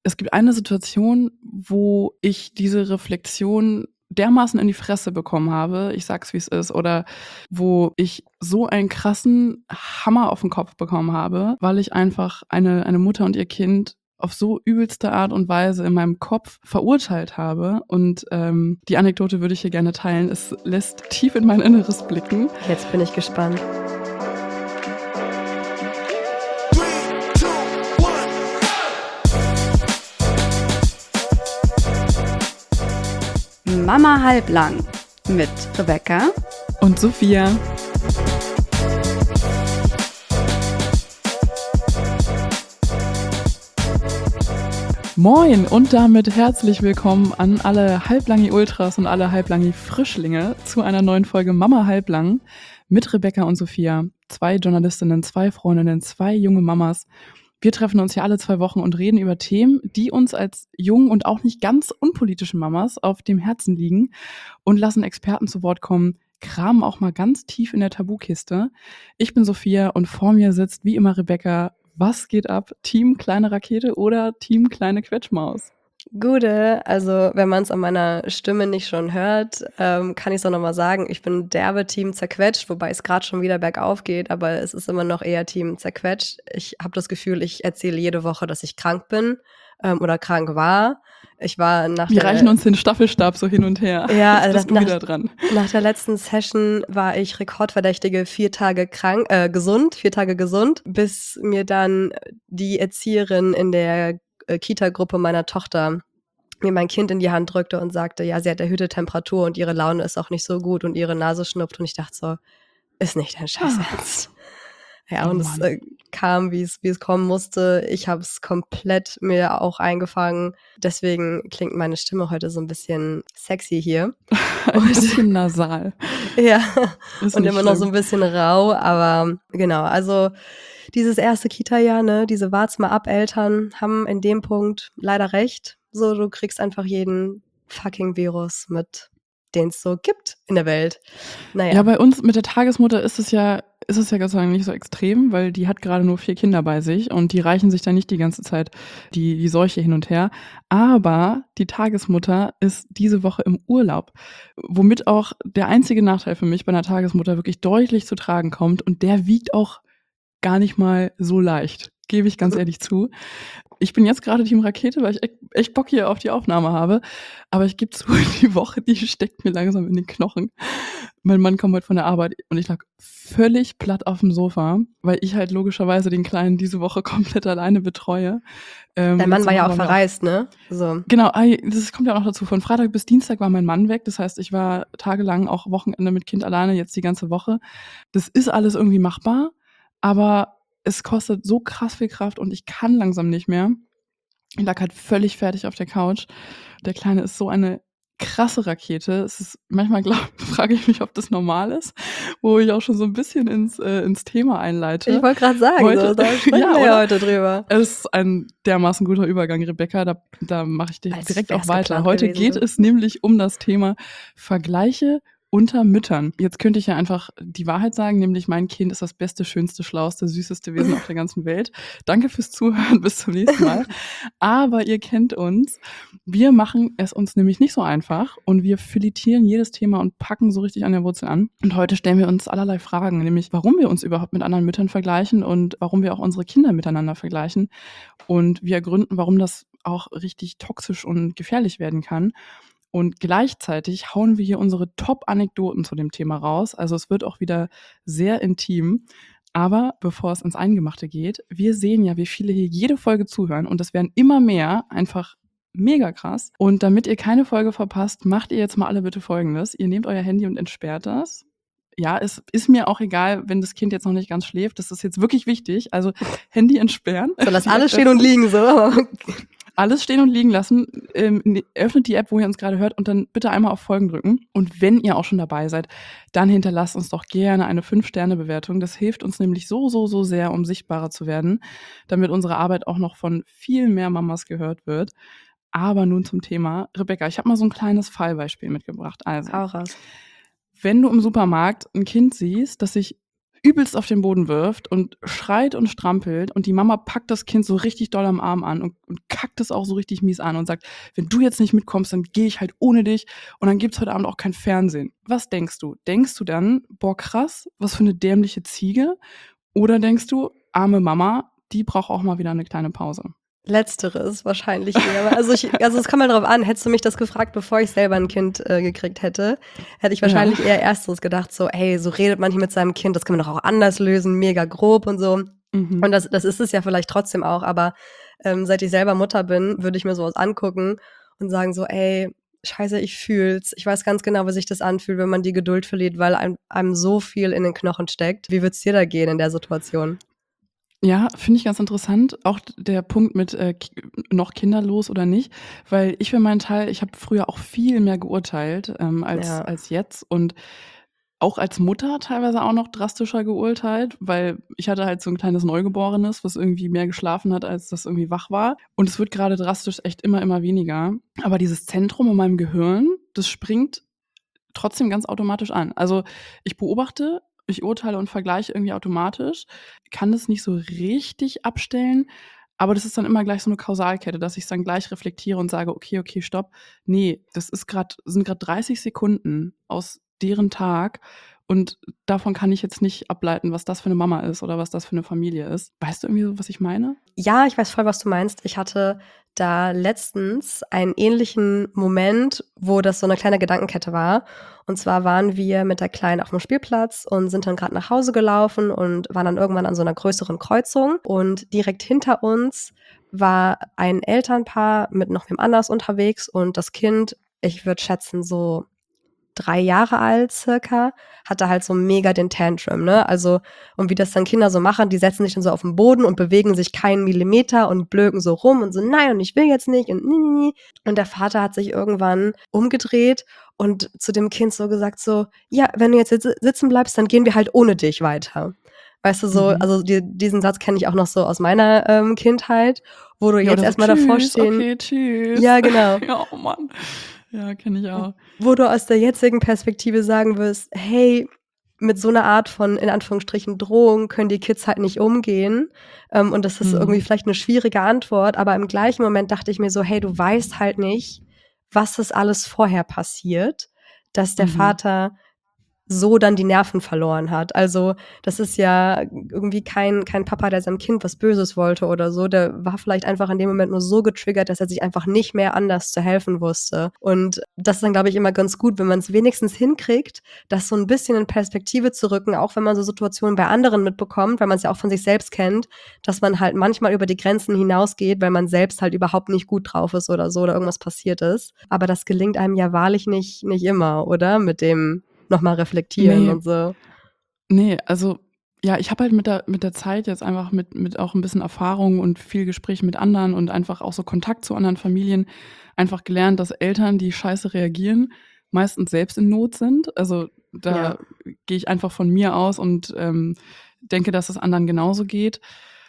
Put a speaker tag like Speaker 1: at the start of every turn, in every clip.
Speaker 1: es gibt eine Situation, wo ich diese Reflexion dermaßen in die Fresse bekommen habe, ich sag's wie es ist, oder wo ich so einen krassen Hammer auf den Kopf bekommen habe, weil ich einfach eine Mutter und ihr Kind auf so übelste Art und Weise in meinem Kopf verurteilt habe. Und die Anekdote würde ich hier gerne teilen. Es lässt tief in mein Inneres blicken.
Speaker 2: Jetzt bin ich gespannt.
Speaker 3: Mama halblang mit Rebecca
Speaker 1: und Sophia. Moin und damit herzlich willkommen an alle Halblangi Ultras und alle Halblangi Frischlinge zu einer neuen Folge Mama halblang mit Rebecca und Sophia. 2 Journalistinnen, 2 Freundinnen, 2 junge Mamas. Wir treffen uns hier alle 2 Wochen und reden über Themen, die uns als jungen und auch nicht ganz unpolitischen Mamas auf dem Herzen liegen und lassen Experten zu Wort kommen, kramen auch mal ganz tief in der Tabukiste. Ich bin Sophia und vor mir sitzt wie immer Rebecca. Was geht ab? Team kleine Rakete oder Team kleine Quetschmaus?
Speaker 2: Gute, also wenn man es an meiner Stimme nicht schon hört, kann ich es auch nochmal sagen, ich bin derbe Team zerquetscht, wobei es gerade schon wieder bergauf geht, aber es ist immer noch eher Team zerquetscht. Ich habe das Gefühl, ich erzähle jede Woche, dass ich krank bin oder krank war. Ich war nach
Speaker 1: Wir reichen uns den Staffelstab so hin und her.
Speaker 2: Ja,
Speaker 1: Jetzt
Speaker 2: also
Speaker 1: bist du wieder dran.
Speaker 2: Nach der letzten Session war ich rekordverdächtige 4 Tage gesund, 4 Tage gesund, bis mir dann die Erzieherin in der Kita-Gruppe meiner Tochter mir mein Kind in die Hand drückte und sagte, ja, sie hat erhöhte Temperatur und ihre Laune ist auch nicht so gut und ihre Nase schnupft. Und ich dachte so, ist nicht dein Scheiß Ernst. Ja, und es kam, wie es kommen musste. Ich habe es komplett mir auch eingefangen. Deswegen klingt meine Stimme heute so ein bisschen sexy hier.
Speaker 1: Ein bisschen nasal.
Speaker 2: Ja,
Speaker 1: Ist
Speaker 2: und
Speaker 1: nicht
Speaker 2: immer noch
Speaker 1: schlimm.
Speaker 2: so ein bisschen rau, aber genau, also dieses erste Kita-Jahr, ne, diese wart's mal ab Eltern haben in dem Punkt leider recht. So, du kriegst einfach jeden fucking Virus mit, den es so gibt in der Welt. Naja.
Speaker 1: Ja, bei uns mit der Tagesmutter ist es ja Gott sei Dank nicht so extrem, weil die hat gerade nur 4 Kinder bei sich und die reichen sich dann nicht die ganze Zeit die Seuche hin und her. Aber die Tagesmutter ist diese Woche im Urlaub, womit auch der einzige Nachteil für mich bei einer Tagesmutter wirklich deutlich zu tragen kommt und der wiegt auch gar nicht mal so leicht, gebe ich ganz ehrlich zu. Ich bin jetzt gerade Team Rakete, weil ich echt Bock hier auf die Aufnahme habe. Aber ich gebe zu, die Woche, die steckt mir langsam in den Knochen. Mein Mann kommt heute von der Arbeit und ich lag völlig platt auf dem Sofa, weil ich halt logischerweise den Kleinen diese Woche komplett alleine betreue.
Speaker 2: Dein Mann war ja auch verreist, ne? So.
Speaker 1: Genau, das kommt ja auch noch dazu. Von Freitag bis Dienstag war mein Mann weg. Das heißt, ich war tagelang auch Wochenende mit Kind alleine, jetzt die ganze Woche. Das ist alles irgendwie machbar, aber es kostet so krass viel Kraft und ich kann langsam nicht mehr. Ich lag halt völlig fertig auf der Couch. Der Kleine ist so eine krasse Rakete. Es ist manchmal frage ich mich, ob das normal ist, wo ich auch schon so ein bisschen ins Thema einleite.
Speaker 2: Ich wollte gerade sagen,
Speaker 1: Heute,
Speaker 2: so, da sprechen wir ja heute drüber.
Speaker 1: Es ist ein dermaßen guter Übergang, Rebecca. Da mache ich direkt auch weiter. Heute geht es nämlich um das Thema Vergleiche unter Müttern. Jetzt könnte ich ja einfach die Wahrheit sagen, nämlich mein Kind ist das beste, schönste, schlauste, süßeste Wesen auf der ganzen Welt. Danke fürs Zuhören, bis zum nächsten Mal. Aber ihr kennt uns. Wir machen es uns nämlich nicht so einfach und wir filetieren jedes Thema und packen so richtig an der Wurzel an. Und heute stellen wir uns allerlei Fragen, nämlich warum wir uns überhaupt mit anderen Müttern vergleichen und warum wir auch unsere Kinder miteinander vergleichen. Und wir ergründen, warum das auch richtig toxisch und gefährlich werden kann. Und gleichzeitig hauen wir hier unsere Top-Anekdoten zu dem Thema raus. Also es wird auch wieder sehr intim. Aber bevor es ins Eingemachte geht, wir sehen ja, wie viele hier jede Folge zuhören. Und das werden immer mehr, einfach mega krass. Und damit ihr keine Folge verpasst, macht ihr jetzt mal alle bitte Folgendes. Ihr nehmt euer Handy und entsperrt das. Ja, es ist mir auch egal, wenn das Kind jetzt noch nicht ganz schläft. Das ist jetzt wirklich wichtig. Also Handy entsperren.
Speaker 2: So, lass alles stehen und liegen, so.
Speaker 1: Alles stehen und liegen lassen, öffnet die App, wo ihr uns gerade hört und dann bitte einmal auf Folgen drücken. Und wenn ihr auch schon dabei seid, dann hinterlasst uns doch gerne eine 5-Sterne-Bewertung. Das hilft uns nämlich so sehr, um sichtbarer zu werden, damit unsere Arbeit auch noch von viel mehr Mamas gehört wird. Aber nun zum Thema. Rebecca, ich habe mal so ein kleines Fallbeispiel mitgebracht. Also,
Speaker 2: Hau raus.
Speaker 1: wenn du im Supermarkt ein Kind siehst, das sich übelst auf den Boden wirft und schreit und strampelt und die Mama packt das Kind so richtig doll am Arm an und kackt es auch so richtig mies an und sagt, wenn du jetzt nicht mitkommst, dann gehe ich halt ohne dich und dann gibt's heute Abend auch kein Fernsehen. Was denkst du? Denkst du dann, boah krass, was für eine dämliche Ziege? Oder denkst du, arme Mama, die braucht auch mal wieder eine kleine Pause?
Speaker 2: Letzteres wahrscheinlich eher. Also es kommt mal drauf an, hättest du mich das gefragt, bevor ich selber ein Kind gekriegt hätte ich wahrscheinlich eher Ersteres gedacht, so, ey, so redet man hier mit seinem Kind, das kann man doch auch anders lösen, mega grob und so.
Speaker 1: Mhm.
Speaker 2: Und das ist es ja vielleicht trotzdem auch, aber seit ich selber Mutter bin, würde ich mir sowas angucken und sagen so, ey, scheiße, ich fühl's. Ich weiß ganz genau, wie sich das anfühlt, wenn man die Geduld verliert, weil einem so viel in den Knochen steckt. Wie wird's dir da gehen in der Situation?
Speaker 1: Ja, finde ich ganz interessant. Auch der Punkt mit noch kinderlos oder nicht, weil ich für meinen Teil, ich habe früher auch viel mehr geurteilt
Speaker 2: Ja.
Speaker 1: als jetzt und auch als Mutter teilweise auch noch drastischer geurteilt, weil ich hatte halt so ein kleines Neugeborenes, was irgendwie mehr geschlafen hat, als das irgendwie wach war. Und es wird gerade drastisch echt immer weniger. Aber dieses Zentrum in meinem Gehirn, das springt trotzdem ganz automatisch an. Also ich beobachte, ich urteile und vergleiche irgendwie automatisch, kann das nicht so richtig abstellen, aber das ist dann immer gleich so eine Kausalkette, dass ich's dann gleich reflektiere und sage: „Okay, stopp. Nee, das sind grad 30 Sekunden aus deren Tag und davon kann ich jetzt nicht ableiten, was das für eine Mama ist oder was das für eine Familie ist.“ Weißt du irgendwie so, was ich meine?
Speaker 2: Ja, ich weiß voll, was du meinst. Ich hatte da letztens einen ähnlichen Moment, wo das so 'ne kleine Gedankenkette war. Und zwar waren wir mit der Kleinen auf'm Spielplatz und sind dann grad nach Hause gelaufen und waren dann irgendwann an so 'ner größeren Kreuzung. Und direkt hinter uns war ein Elternpaar mit noch wem anders unterwegs und das Kind, ich würde schätzen, so 3 Jahre alt circa, hatte halt so mega den Tantrum, ne? Also, und wie das dann Kinder so machen, die setzen sich dann so auf 'n Boden und bewegen sich keinen Millimeter und blöken so rum und so: „Nein, und ich will jetzt nicht und ne, ne, ne.“ Und der Vater hat sich irgendwann umgedreht und zu dem Kind so gesagt so: „Ja, wenn du jetzt sitzen bleibst, dann gehen wir halt ohne dich weiter.“ Weißt du, so,
Speaker 1: Mhm.
Speaker 2: also diesen Satz kenne ich auch noch so aus meiner Kindheit, wo du
Speaker 1: Ja,
Speaker 2: jetzt
Speaker 1: oder so:
Speaker 2: erst mal davor
Speaker 1: „Tschüss,
Speaker 2: stehen.
Speaker 1: okay, tschüss.“
Speaker 2: Ja, genau.
Speaker 1: Ja, oh Mann. Ja, kenne ich auch.
Speaker 2: Wo du aus der jetzigen Perspektive sagen wirst: „Hey, mit so 'ner Art von, in Anführungsstrichen, Drohung können die Kids halt nicht umgehen.“ Und das ist irgendwie
Speaker 1: Mhm.
Speaker 2: vielleicht 'ne schwierige Antwort, aber im gleichen Moment dachte ich mir so: „Hey, du weißt halt nicht, was ist alles vorher passiert, dass der
Speaker 1: Mhm.
Speaker 2: Vater so dann die Nerven verloren hat.“ Also, das ist ja irgendwie kein Papa, der seinem Kind was Böses wollte oder so. Der war vielleicht einfach in dem Moment nur so getriggert, dass er sich einfach nicht mehr anders zu helfen wusste. Und das ist dann, glaube ich, immer ganz gut, wenn man's wenigstens hinkriegt, das so 'n bisschen in Perspektive zu rücken, auch wenn man so Situationen bei anderen mitbekommt, weil man's ja auch von sich selbst kennt, dass man halt manchmal über die Grenzen hinausgeht, weil man selbst halt überhaupt nicht gut drauf ist oder so oder irgendwas passiert ist. Aber das gelingt einem ja wahrlich nicht immer, oder? Mit dem noch mal reflektieren
Speaker 1: Ne.
Speaker 2: und so.
Speaker 1: Ne, also, ja, ich habe halt mit der Zeit jetzt einfach mit auch 'n bisschen Erfahrung und viel Gespräch mit anderen und einfach auch so Kontakt zu anderen Familien einfach gelernt, dass Eltern, die scheiße reagieren, meistens selbst in Not sind. Also,
Speaker 2: Ja.
Speaker 1: da gehe ich einfach von mir aus und denke, dass es anderen genauso geht.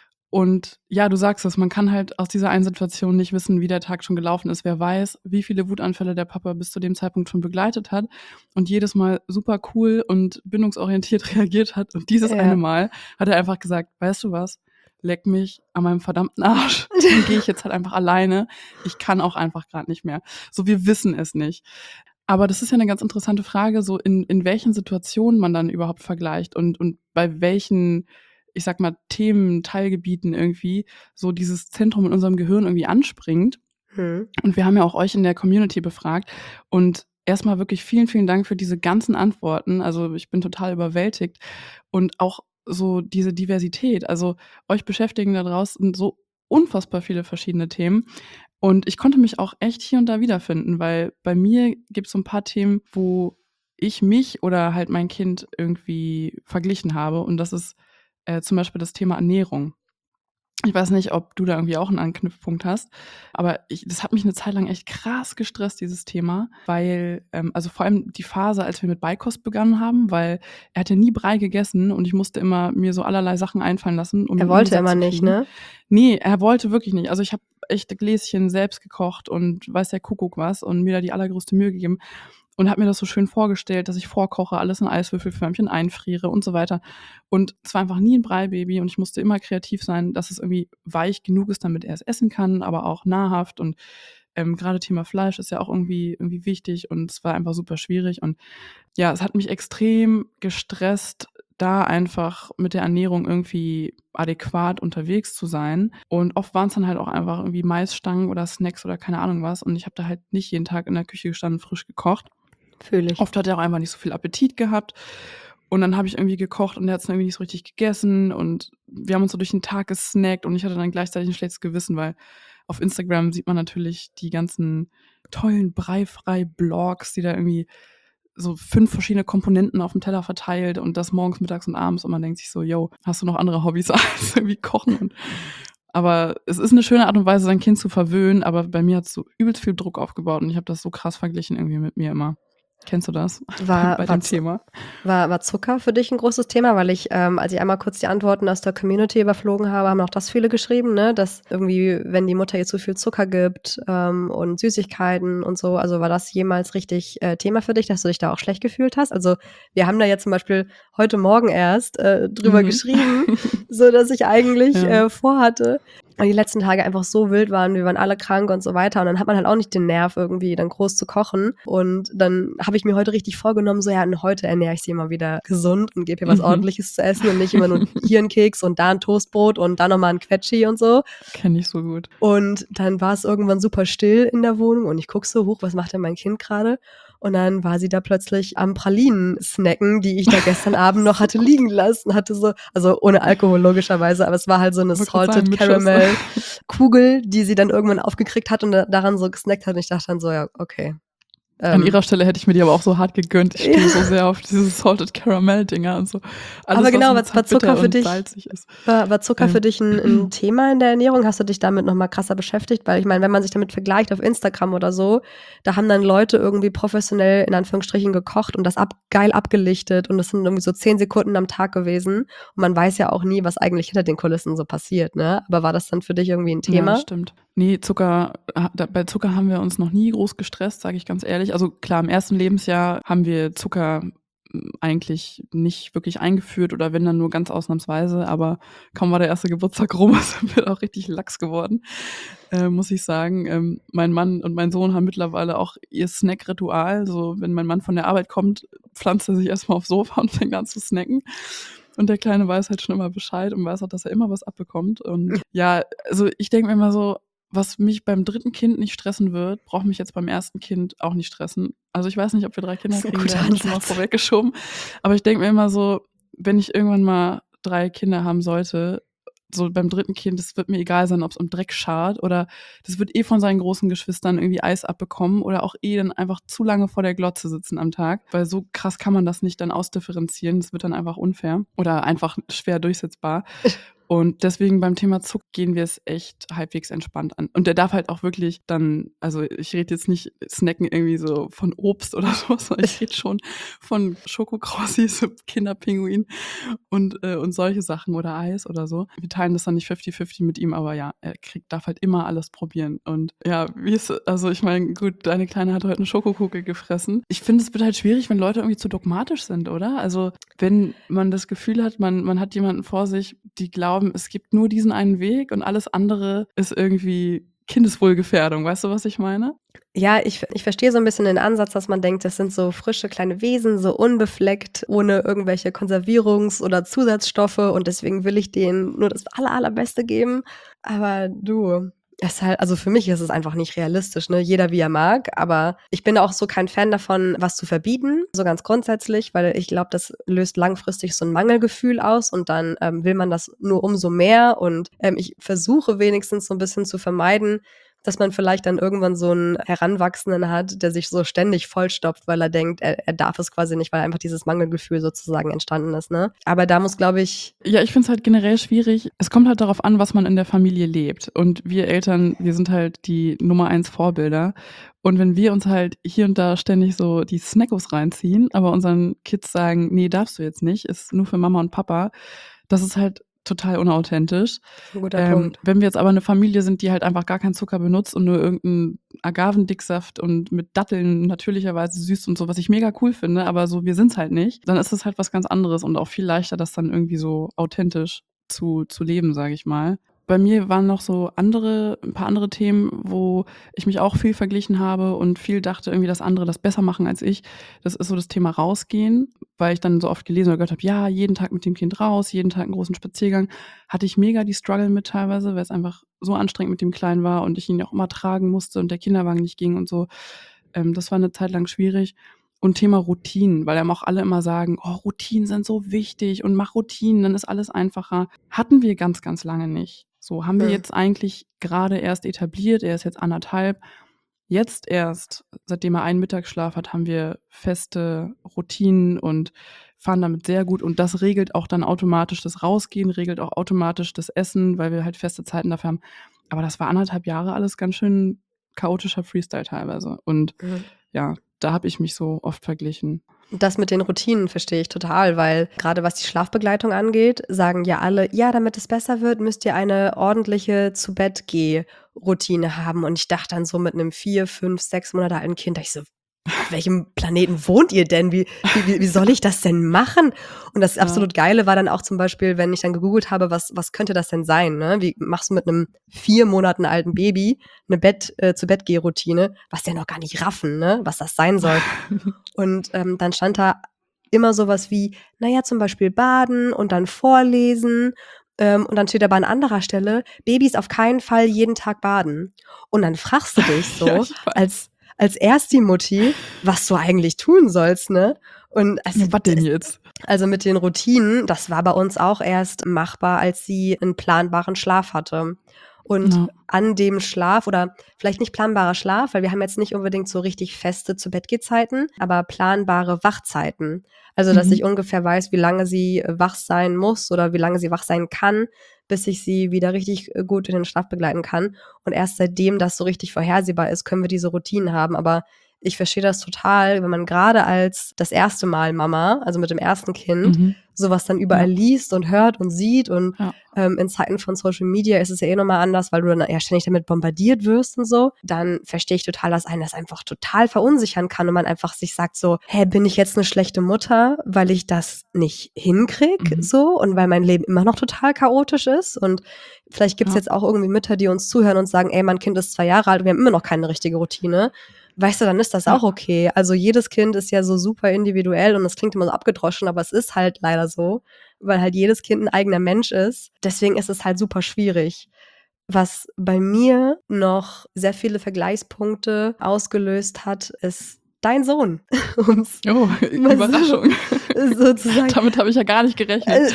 Speaker 1: Und ja, du sagst es, man kann halt aus dieser einen Situation nicht wissen, wie der Tag schon gelaufen ist. Wer weiß, wie viele Wutanfälle der Papa bis zu dem Zeitpunkt schon begleitet hat und jedes Mal super cool und bindungsorientiert reagiert hat. Und dieses eine
Speaker 2: Ja.
Speaker 1: Mal hat er einfach gesagt: „Weißt du was? Leck mich an meinem verdammten Arsch. Dann gehe ich jetzt halt einfach alleine. Ich kann auch einfach grad nicht mehr.“ So, wir wissen es nicht. Aber das ist ja 'ne ganz interessante Frage, so in welchen Situationen man dann überhaupt vergleicht und bei welchen, ich sage mal, Themen, Teilgebieten irgendwie so dieses Zentrum in unserem Gehirn irgendwie anspringt.
Speaker 2: Mhm.
Speaker 1: Und wir haben ja auch euch in der Community befragt und erst mal wirklich vielen Dank für diese ganzen Antworten. Also, ich bin total überwältigt und auch so diese Diversität. Also, euch beschäftigen da draußen so unfassbar viele verschiedene Themen. Und ich konnte mich auch echt hier und da wiederfinden, weil bei mir gibt's so 'n paar Themen, wo ich mich oder halt mein Kind irgendwie verglichen habe und das ist zum Beispiel das Thema Ernährung. Ich weiß nicht, ob du da irgendwie auch 'n Anknüpfpunkt hast, aber das hat mich 'ne Zeit lang echt krass gestresst, dieses Thema, weil also, vor allem die Phase, als wir mit Beikost begonnen haben, weil er hat ja nie Brei gegessen und ich musste immer mir so allerlei Sachen einfallen lassen, um
Speaker 2: Er
Speaker 1: ihn
Speaker 2: wollte
Speaker 1: satt
Speaker 2: immer
Speaker 1: zu
Speaker 2: nicht,
Speaker 1: kriegen.
Speaker 2: ne?
Speaker 1: Ne, er wollte wirklich nicht. Also, ich habe echt Gläschen selbst gekocht und weiß der Kuckuck was und mir da die allergrößte Mühe gegeben. und habe mir das so schön vorgestellt, dass ich vorkoche, alles in Eiswürfelförmchen einfriere und so weiter. Und es war einfach nie ein Breibaby und ich musste immer kreativ sein, dass es irgendwie weich genug ist, damit er es essen kann, aber auch nahrhaft. Und gerade Thema Fleisch ist ja auch irgendwie wichtig und es war einfach super schwierig. Und ja, es hat mich extrem gestresst, da einfach mit der Ernährung irgendwie adäquat unterwegs zu sein. Und oft waren es dann halt auch einfach irgendwie Maisstangen oder Snacks oder keine Ahnung was. Und ich habe da halt nicht jeden Tag in der Küche gestanden, frisch gekocht.
Speaker 2: Fühle ich.
Speaker 1: Oft hat er auch einfach nicht so viel Appetit gehabt. Und dann habe ich irgendwie gekocht und er hat es irgendwie nicht so richtig gegessen. Und wir haben uns so durch den Tag gesnackt und ich hatte dann gleichzeitig ein schlechtes Gewissen, weil auf Instagram sieht man natürlich die ganzen tollen Breifrei-Blogs, die da irgendwie so 5 verschiedene Komponenten auf dem Teller verteilt und das morgens, mittags und abends und man denkt sich so, yo, hast du noch andere Hobbys als irgendwie kochen? Aber es ist eine schöne Art und Weise, sein Kind zu verwöhnen, aber bei mir hat es so übelst viel Druck aufgebaut und ich habe das so krass verglichen irgendwie mit mir immer. Kennst du das bei dem Thema?
Speaker 2: War Zucker für dich ein großes Thema? Weil ich, als ich einmal kurz die Antworten aus der Community überflogen habe, haben auch das viele geschrieben, ne? Dass irgendwie, wenn die Mutter ihr zu viel Zucker gibt und Süßigkeiten und so, also war das jemals richtig Thema für dich, dass du dich da auch schlecht gefühlt hast? Also wir haben da jetzt zum Beispiel heute Morgen erst drüber geschrieben, so dass ich eigentlich vorhatte, und die letzten Tage einfach so wild waren, wir waren alle krank und so weiter. Und dann hat man halt auch nicht den Nerv, irgendwie dann groß zu kochen. Und dann habe ich mir heute richtig vorgenommen, so ja, und heute ernähre ich sie immer wieder gesund und gebe ihr was Ordentliches zu essen und nicht immer nur hier einen Keks und da ein Toastbrot und da nochmal ein Quetschi und so.
Speaker 1: Kenn ich so gut.
Speaker 2: Und dann war es irgendwann super still in der Wohnung und ich gucke so hoch, was macht denn mein Kind gerade? Und dann war sie da plötzlich am Pralinen snacken, die ich da gestern Abend noch hatte liegen lassen. Hatte so, also ohne Alkohol logischerweise, aber es war halt so eine Salted Caramel Kugel, die sie dann irgendwann aufgekriegt hat und daran so gesnackt hat. Und ich dachte dann so, ja, okay.
Speaker 1: An ihrer Stelle hätte ich mir die aber auch so hart gegönnt. Ich stehe so sehr auf diese Salted Caramel Dinger und so. Alles,
Speaker 2: aber genau,
Speaker 1: was
Speaker 2: war Zucker für dich,
Speaker 1: ist.
Speaker 2: War Zucker für dich ein Thema in der Ernährung? Hast du dich damit nochmal krasser beschäftigt? Weil ich meine, wenn man sich damit vergleicht auf Instagram oder so, da haben dann Leute irgendwie professionell in Anführungsstrichen gekocht und das geil abgelichtet und das sind irgendwie so 10 Sekunden am Tag gewesen. Und man weiß ja auch nie, was eigentlich hinter den Kulissen so passiert, ne? Aber war das dann für dich irgendwie ein Thema?
Speaker 1: Ja, stimmt. Nee, bei Zucker haben wir uns noch nie groß gestresst, sage ich ganz ehrlich. Also klar, im ersten Lebensjahr haben wir Zucker eigentlich nicht wirklich eingeführt oder wenn dann nur ganz ausnahmsweise, aber kaum war der erste Geburtstag rum, sind wir auch richtig lax geworden, muss ich sagen. Mein Mann und mein Sohn haben mittlerweile auch ihr Snack-Ritual. So, wenn mein Mann von der Arbeit kommt, pflanzt er sich erstmal aufs Sofa und fängt an zu snacken. Und der Kleine weiß halt schon immer Bescheid und weiß auch, dass er immer was abbekommt. Und ja, also ich denke mir immer so, was mich beim 3. Kind nicht stressen wird, braucht mich jetzt beim 1. Kind auch nicht stressen. Also ich weiß nicht, ob wir 3 Kinder kriegen, da habe ich schon mal vorweggeschoben. Aber ich denke mir immer so, wenn ich irgendwann mal 3 Kinder haben sollte, so beim 3. Kind, es wird mir egal sein, ob es um Dreck schart oder das wird von seinen großen Geschwistern irgendwie Eis abbekommen oder auch dann einfach zu lange vor der Glotze sitzen am Tag, weil so krass kann man das nicht dann ausdifferenzieren. Das wird dann einfach unfair oder einfach schwer durchsetzbar. Und deswegen beim Thema Zucker gehen wir es echt halbwegs entspannt an. Und der darf halt auch wirklich dann, also ich rede jetzt nicht snacken irgendwie so von Obst oder sowas, sondern ich rede schon von Schokokrossis, Kinderpinguin und solche Sachen oder Eis oder so. Wir teilen das dann nicht 50-50 mit ihm, aber ja, darf halt immer alles probieren. Und ja, also ich meine, gut, deine Kleine hat heute eine Schokokugel gefressen. Ich finde, es wird halt schwierig, wenn Leute irgendwie zu dogmatisch sind, oder? Also wenn man das Gefühl hat, man hat jemanden vor sich, die glauben, es gibt nur diesen einen Weg und alles andere ist irgendwie Kindeswohlgefährdung. Weißt du, was ich meine?
Speaker 2: Ja, ich verstehe so ein bisschen den Ansatz, dass man denkt, das sind so frische kleine Wesen, so unbefleckt, ohne irgendwelche Konservierungs- oder Zusatzstoffe und deswegen will ich denen nur das Allerbeste geben. Aber du, ist halt, also für mich ist es einfach nicht realistisch, ne? Jeder wie er mag, aber ich bin auch so kein Fan davon, was zu verbieten, so ganz grundsätzlich, weil ich glaube, das löst langfristig so ein Mangelgefühl aus und dann will man das nur umso mehr und ich versuche wenigstens so ein bisschen zu vermeiden, dass man vielleicht dann irgendwann so einen Heranwachsenden hat, der sich so ständig vollstopft, weil er denkt, er darf es quasi nicht, weil einfach dieses Mangelgefühl sozusagen entstanden ist, ne? Aber da muss, glaube ich...
Speaker 1: Ja, ich finde es halt generell schwierig. Es kommt halt darauf an, was man in der Familie lebt. Und wir Eltern, wir sind halt die Nummer 1 Vorbilder. Und wenn wir uns halt hier und da ständig so die Snackos reinziehen, aber unseren Kids sagen, nee, darfst du jetzt nicht, ist nur für Mama und Papa, das ist halt total unauthentisch.
Speaker 2: Guter Punkt.
Speaker 1: Wenn wir jetzt aber eine Familie sind, die halt einfach gar keinen Zucker benutzt und nur irgendein Agavendicksaft und mit Datteln natürlicherweise süß und so, was ich mega cool finde, aber so, wir sind's halt nicht, dann ist es halt was ganz anderes und auch viel leichter, das dann irgendwie so authentisch zu leben, sage ich mal. Bei mir waren noch so ein paar andere Themen, wo ich mich auch viel verglichen habe und viel dachte irgendwie, dass andere das besser machen als ich. Das ist so das Thema Rausgehen, weil ich dann so oft gelesen oder gehört habe, ja, jeden Tag mit dem Kind raus, jeden Tag einen großen Spaziergang. Hatte ich mega die Struggle mit teilweise, weil es einfach so anstrengend mit dem Kleinen war und ich ihn auch immer tragen musste und der Kinderwagen nicht ging und so. Das war eine Zeit lang schwierig. Und Thema Routinen, weil auch alle immer sagen, oh, Routinen sind so wichtig und mach Routinen, dann ist alles einfacher. Hatten wir ganz, ganz lange nicht. So haben wir jetzt eigentlich gerade erst etabliert, er ist jetzt 1,5. Jetzt erst, seitdem er einen Mittagsschlaf hat, haben wir feste Routinen und fahren damit sehr gut. Und das regelt auch dann automatisch das Rausgehen, regelt auch automatisch das Essen, weil wir halt feste Zeiten dafür haben. Aber das war 1,5 Jahre alles ganz schön chaotischer Freestyle teilweise. Und ja, da habe ich mich so oft verglichen.
Speaker 2: Das mit den Routinen verstehe ich total, weil gerade was die Schlafbegleitung angeht, sagen ja alle, ja, damit es besser wird, müsst ihr eine ordentliche Zu-Bett-Geh-Routine haben. Und ich dachte dann so mit einem 4, 5, 6 Monate alten Kind, ich so, auf welchem Planeten wohnt ihr denn? Wie soll ich das denn machen? Und das absolut Geile war dann auch zum Beispiel, wenn ich dann gegoogelt habe, was könnte das denn sein? Ne? Wie machst du mit einem 4 Monaten alten Baby eine Zu-Bett-Geh-Routine, was der noch gar nicht raffen, ne? Was das sein soll? Und dann stand da immer sowas wie, naja, zum Beispiel baden und dann vorlesen. Und dann steht aber an anderer Stelle, Babys auf keinen Fall jeden Tag baden. Und dann fragst du dich so,
Speaker 1: Ja,
Speaker 2: als Ersti-Mutti, was du eigentlich tun sollst, ne? Und
Speaker 1: was denn jetzt?
Speaker 2: Also mit den Routinen, das war bei uns auch erst machbar, als sie einen planbaren Schlaf hatte. Und an dem Schlaf, oder vielleicht nicht planbarer Schlaf, weil wir haben jetzt nicht unbedingt so richtig feste Zu-Bett-Geh-Zeiten, aber planbare Wachzeiten. Also, dass ich ungefähr weiß, wie lange sie wach sein muss oder wie lange sie wach sein kann, bis ich sie wieder richtig gut in den Schlaf begleiten kann. Und erst seitdem das so richtig vorhersehbar ist, können wir diese Routinen haben. Aber ich verstehe das total, wenn man gerade als das erste Mal Mama, also mit dem ersten Kind, sowas dann überall liest und hört und sieht. Und in Zeiten von Social Media ist es ja eh nochmal anders, weil du dann ja ständig damit bombardiert wirst und so. Dann verstehe ich total, dass einen das einfach total verunsichern kann und man einfach sich sagt so, bin ich jetzt eine schlechte Mutter, weil ich das nicht hinkriege so und weil mein Leben immer noch total chaotisch ist. Und vielleicht gibt es jetzt auch irgendwie Mütter, die uns zuhören und sagen, mein Kind ist 2 Jahre alt und wir haben immer noch keine richtige Routine. Weißt du, dann ist das auch okay. Also jedes Kind ist ja so super individuell und das klingt immer so abgedroschen, aber es ist halt leider so, weil halt jedes Kind ein eigener Mensch ist. Deswegen ist es halt super schwierig. Was bei mir noch sehr viele Vergleichspunkte ausgelöst hat, ist dein Sohn.
Speaker 1: Überraschung.
Speaker 2: Sozusagen.
Speaker 1: Damit habe ich ja gar nicht gerechnet.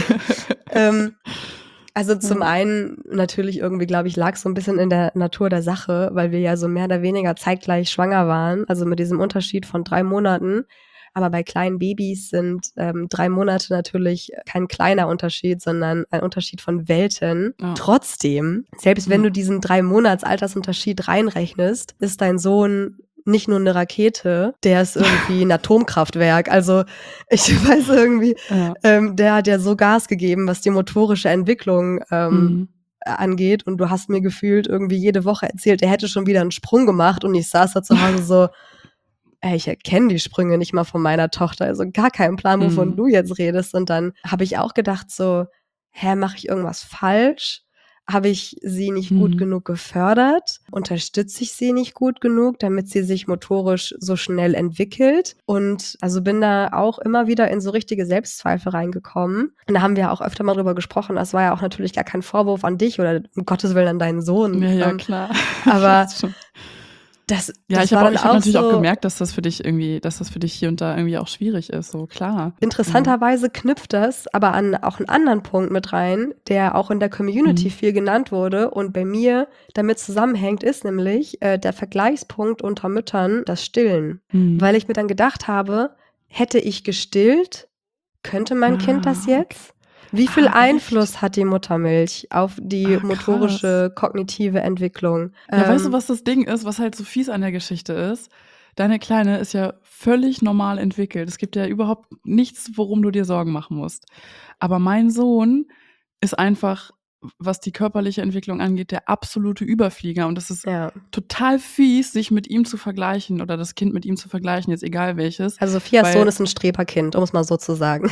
Speaker 2: Also zum einen natürlich irgendwie, glaube ich, lag so ein bisschen in der Natur der Sache, weil wir ja so mehr oder weniger zeitgleich schwanger waren, also mit diesem Unterschied von 3 Monaten. Aber bei kleinen Babys sind 3 Monate natürlich kein kleiner Unterschied, sondern ein Unterschied von Welten. Trotzdem, selbst wenn du diesen 3 Monats Altersunterschied reinrechnest, ist dein Sohn nicht nur eine Rakete, der ist irgendwie ein Atomkraftwerk. Also ich weiß irgendwie, der hat ja so Gas gegeben, was die motorische Entwicklung angeht. Und du hast mir gefühlt irgendwie jede Woche erzählt, er hätte schon wieder einen Sprung gemacht. Und ich saß da zu Hause so, ich erkenne die Sprünge nicht mal von meiner Tochter. Also gar keinen Plan, wovon du jetzt redest. Und dann habe ich auch gedacht so, mache ich irgendwas falsch? Habe ich sie nicht gut genug gefördert? Unterstütze ich sie nicht gut genug, damit sie sich motorisch so schnell entwickelt? Und also bin da auch immer wieder in so richtige Selbstzweifel reingekommen. Und da haben wir auch öfter mal drüber gesprochen. Das war ja auch natürlich gar kein Vorwurf an dich oder um Gottes Willen an deinen Sohn.
Speaker 1: Ja, klar.
Speaker 2: Aber
Speaker 1: ich habe natürlich auch gemerkt, dass das für dich hier und da irgendwie auch schwierig ist, so klar.
Speaker 2: Interessanterweise knüpft das aber an auch einen anderen Punkt mit rein, der auch in der Community viel genannt wurde und bei mir damit zusammenhängt, ist nämlich der Vergleichspunkt unter Müttern das Stillen. Weil ich mir dann gedacht habe, hätte ich gestillt, könnte mein Kind das jetzt? Wie viel Einfluss hat die Muttermilch auf die motorische, kognitive Entwicklung?
Speaker 1: Ja, weißt du, was das Ding ist, was halt so fies an der Geschichte ist? Deine Kleine ist ja völlig normal entwickelt. Es gibt ja überhaupt nichts, worum du dir Sorgen machen musst. Aber mein Sohn ist einfach was die körperliche Entwicklung angeht, der absolute Überflieger. Und das ist
Speaker 2: Ja.
Speaker 1: total fies, sich mit ihm zu vergleichen oder das Kind mit ihm zu vergleichen, jetzt egal welches.
Speaker 2: Also Sophias Sohn ist ein Streberkind, um es mal so zu sagen.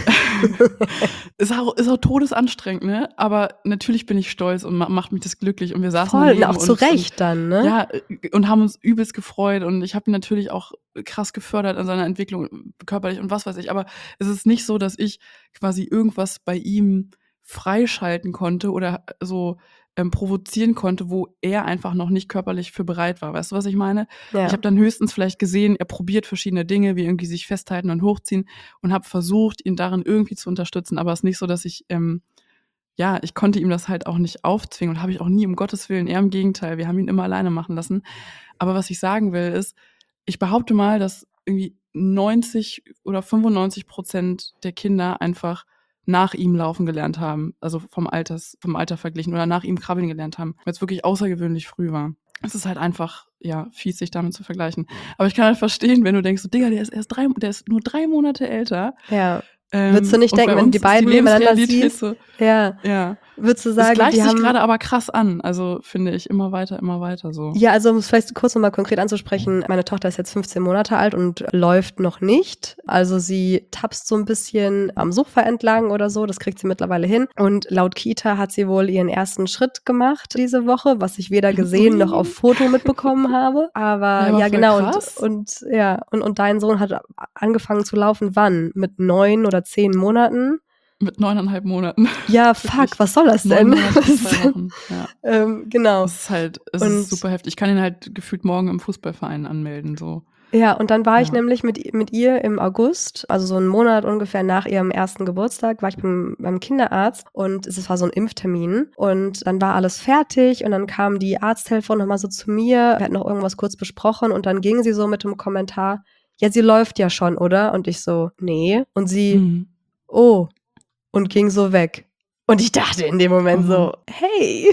Speaker 1: Ist auch todesanstrengend, ne? Aber natürlich bin ich stolz und macht mich das glücklich. Und wir saßen
Speaker 2: Voll,
Speaker 1: daneben
Speaker 2: auch zu Recht dann, ne?
Speaker 1: Ja, und haben uns übelst gefreut. Und ich habe ihn natürlich auch krass gefördert an seiner Entwicklung, körperlich und was weiß ich. Aber es ist nicht so, dass ich quasi irgendwas bei ihm freischalten konnte oder so provozieren konnte, wo er einfach noch nicht körperlich für bereit war. Weißt du, was ich meine?
Speaker 2: Ja.
Speaker 1: Ich habe dann höchstens vielleicht gesehen, er probiert verschiedene Dinge, wie irgendwie sich festhalten und hochziehen und habe versucht, ihn darin irgendwie zu unterstützen. Aber es ist nicht so, dass ich ich konnte ihm das halt auch nicht aufzwingen und habe ich auch nie, um Gottes Willen, eher im Gegenteil. Wir haben ihn immer alleine machen lassen. Aber was ich sagen will, ist, ich behaupte mal, dass irgendwie 90 oder 95% der Kinder einfach nach ihm laufen gelernt haben, also vom Alter verglichen oder nach ihm krabbeln gelernt haben, weil es wirklich außergewöhnlich früh war. Es ist halt einfach, fies, sich damit zu vergleichen. Aber ich kann halt verstehen, wenn du denkst, so, Digga, der ist nur 3 Monate älter.
Speaker 2: Ja. Würdest du nicht denken, wenn die beiden nebeneinander siehst,
Speaker 1: so,
Speaker 2: würdest du sagen,
Speaker 1: es gleicht sich gerade aber krass an, also finde ich, immer weiter so.
Speaker 2: Ja, also um es vielleicht kurz nochmal konkret anzusprechen, meine Tochter ist jetzt 15 Monate alt und läuft noch nicht, also sie tapst so ein bisschen am Sofa entlang oder so, das kriegt sie mittlerweile hin und laut Kita hat sie wohl ihren ersten Schritt gemacht diese Woche, was ich weder gesehen noch auf Foto mitbekommen habe, aber ja genau, und dein Sohn hat angefangen zu laufen, wann? Mit 9 oder 10 Monaten?
Speaker 1: Mit 9,5 Monaten.
Speaker 2: Ja, fuck, was soll das denn?
Speaker 1: 9 Monate, 2 Wochen, ja.
Speaker 2: Genau.
Speaker 1: Es ist super heftig. Ich kann ihn halt gefühlt morgen im Fußballverein anmelden, so.
Speaker 2: Ja, und dann war ich nämlich mit ihr im August, also so einen Monat ungefähr nach ihrem ersten Geburtstag, war ich beim Kinderarzt und es war so ein Impftermin und dann war alles fertig und dann kam die Arzthelferin nochmal so zu mir, wir hatten noch irgendwas kurz besprochen und dann ging sie so mit dem Kommentar, ja, sie läuft ja schon, oder? Und ich so, nee. Und sie, oh, und ging so weg. Und ich dachte in dem Moment so, hey,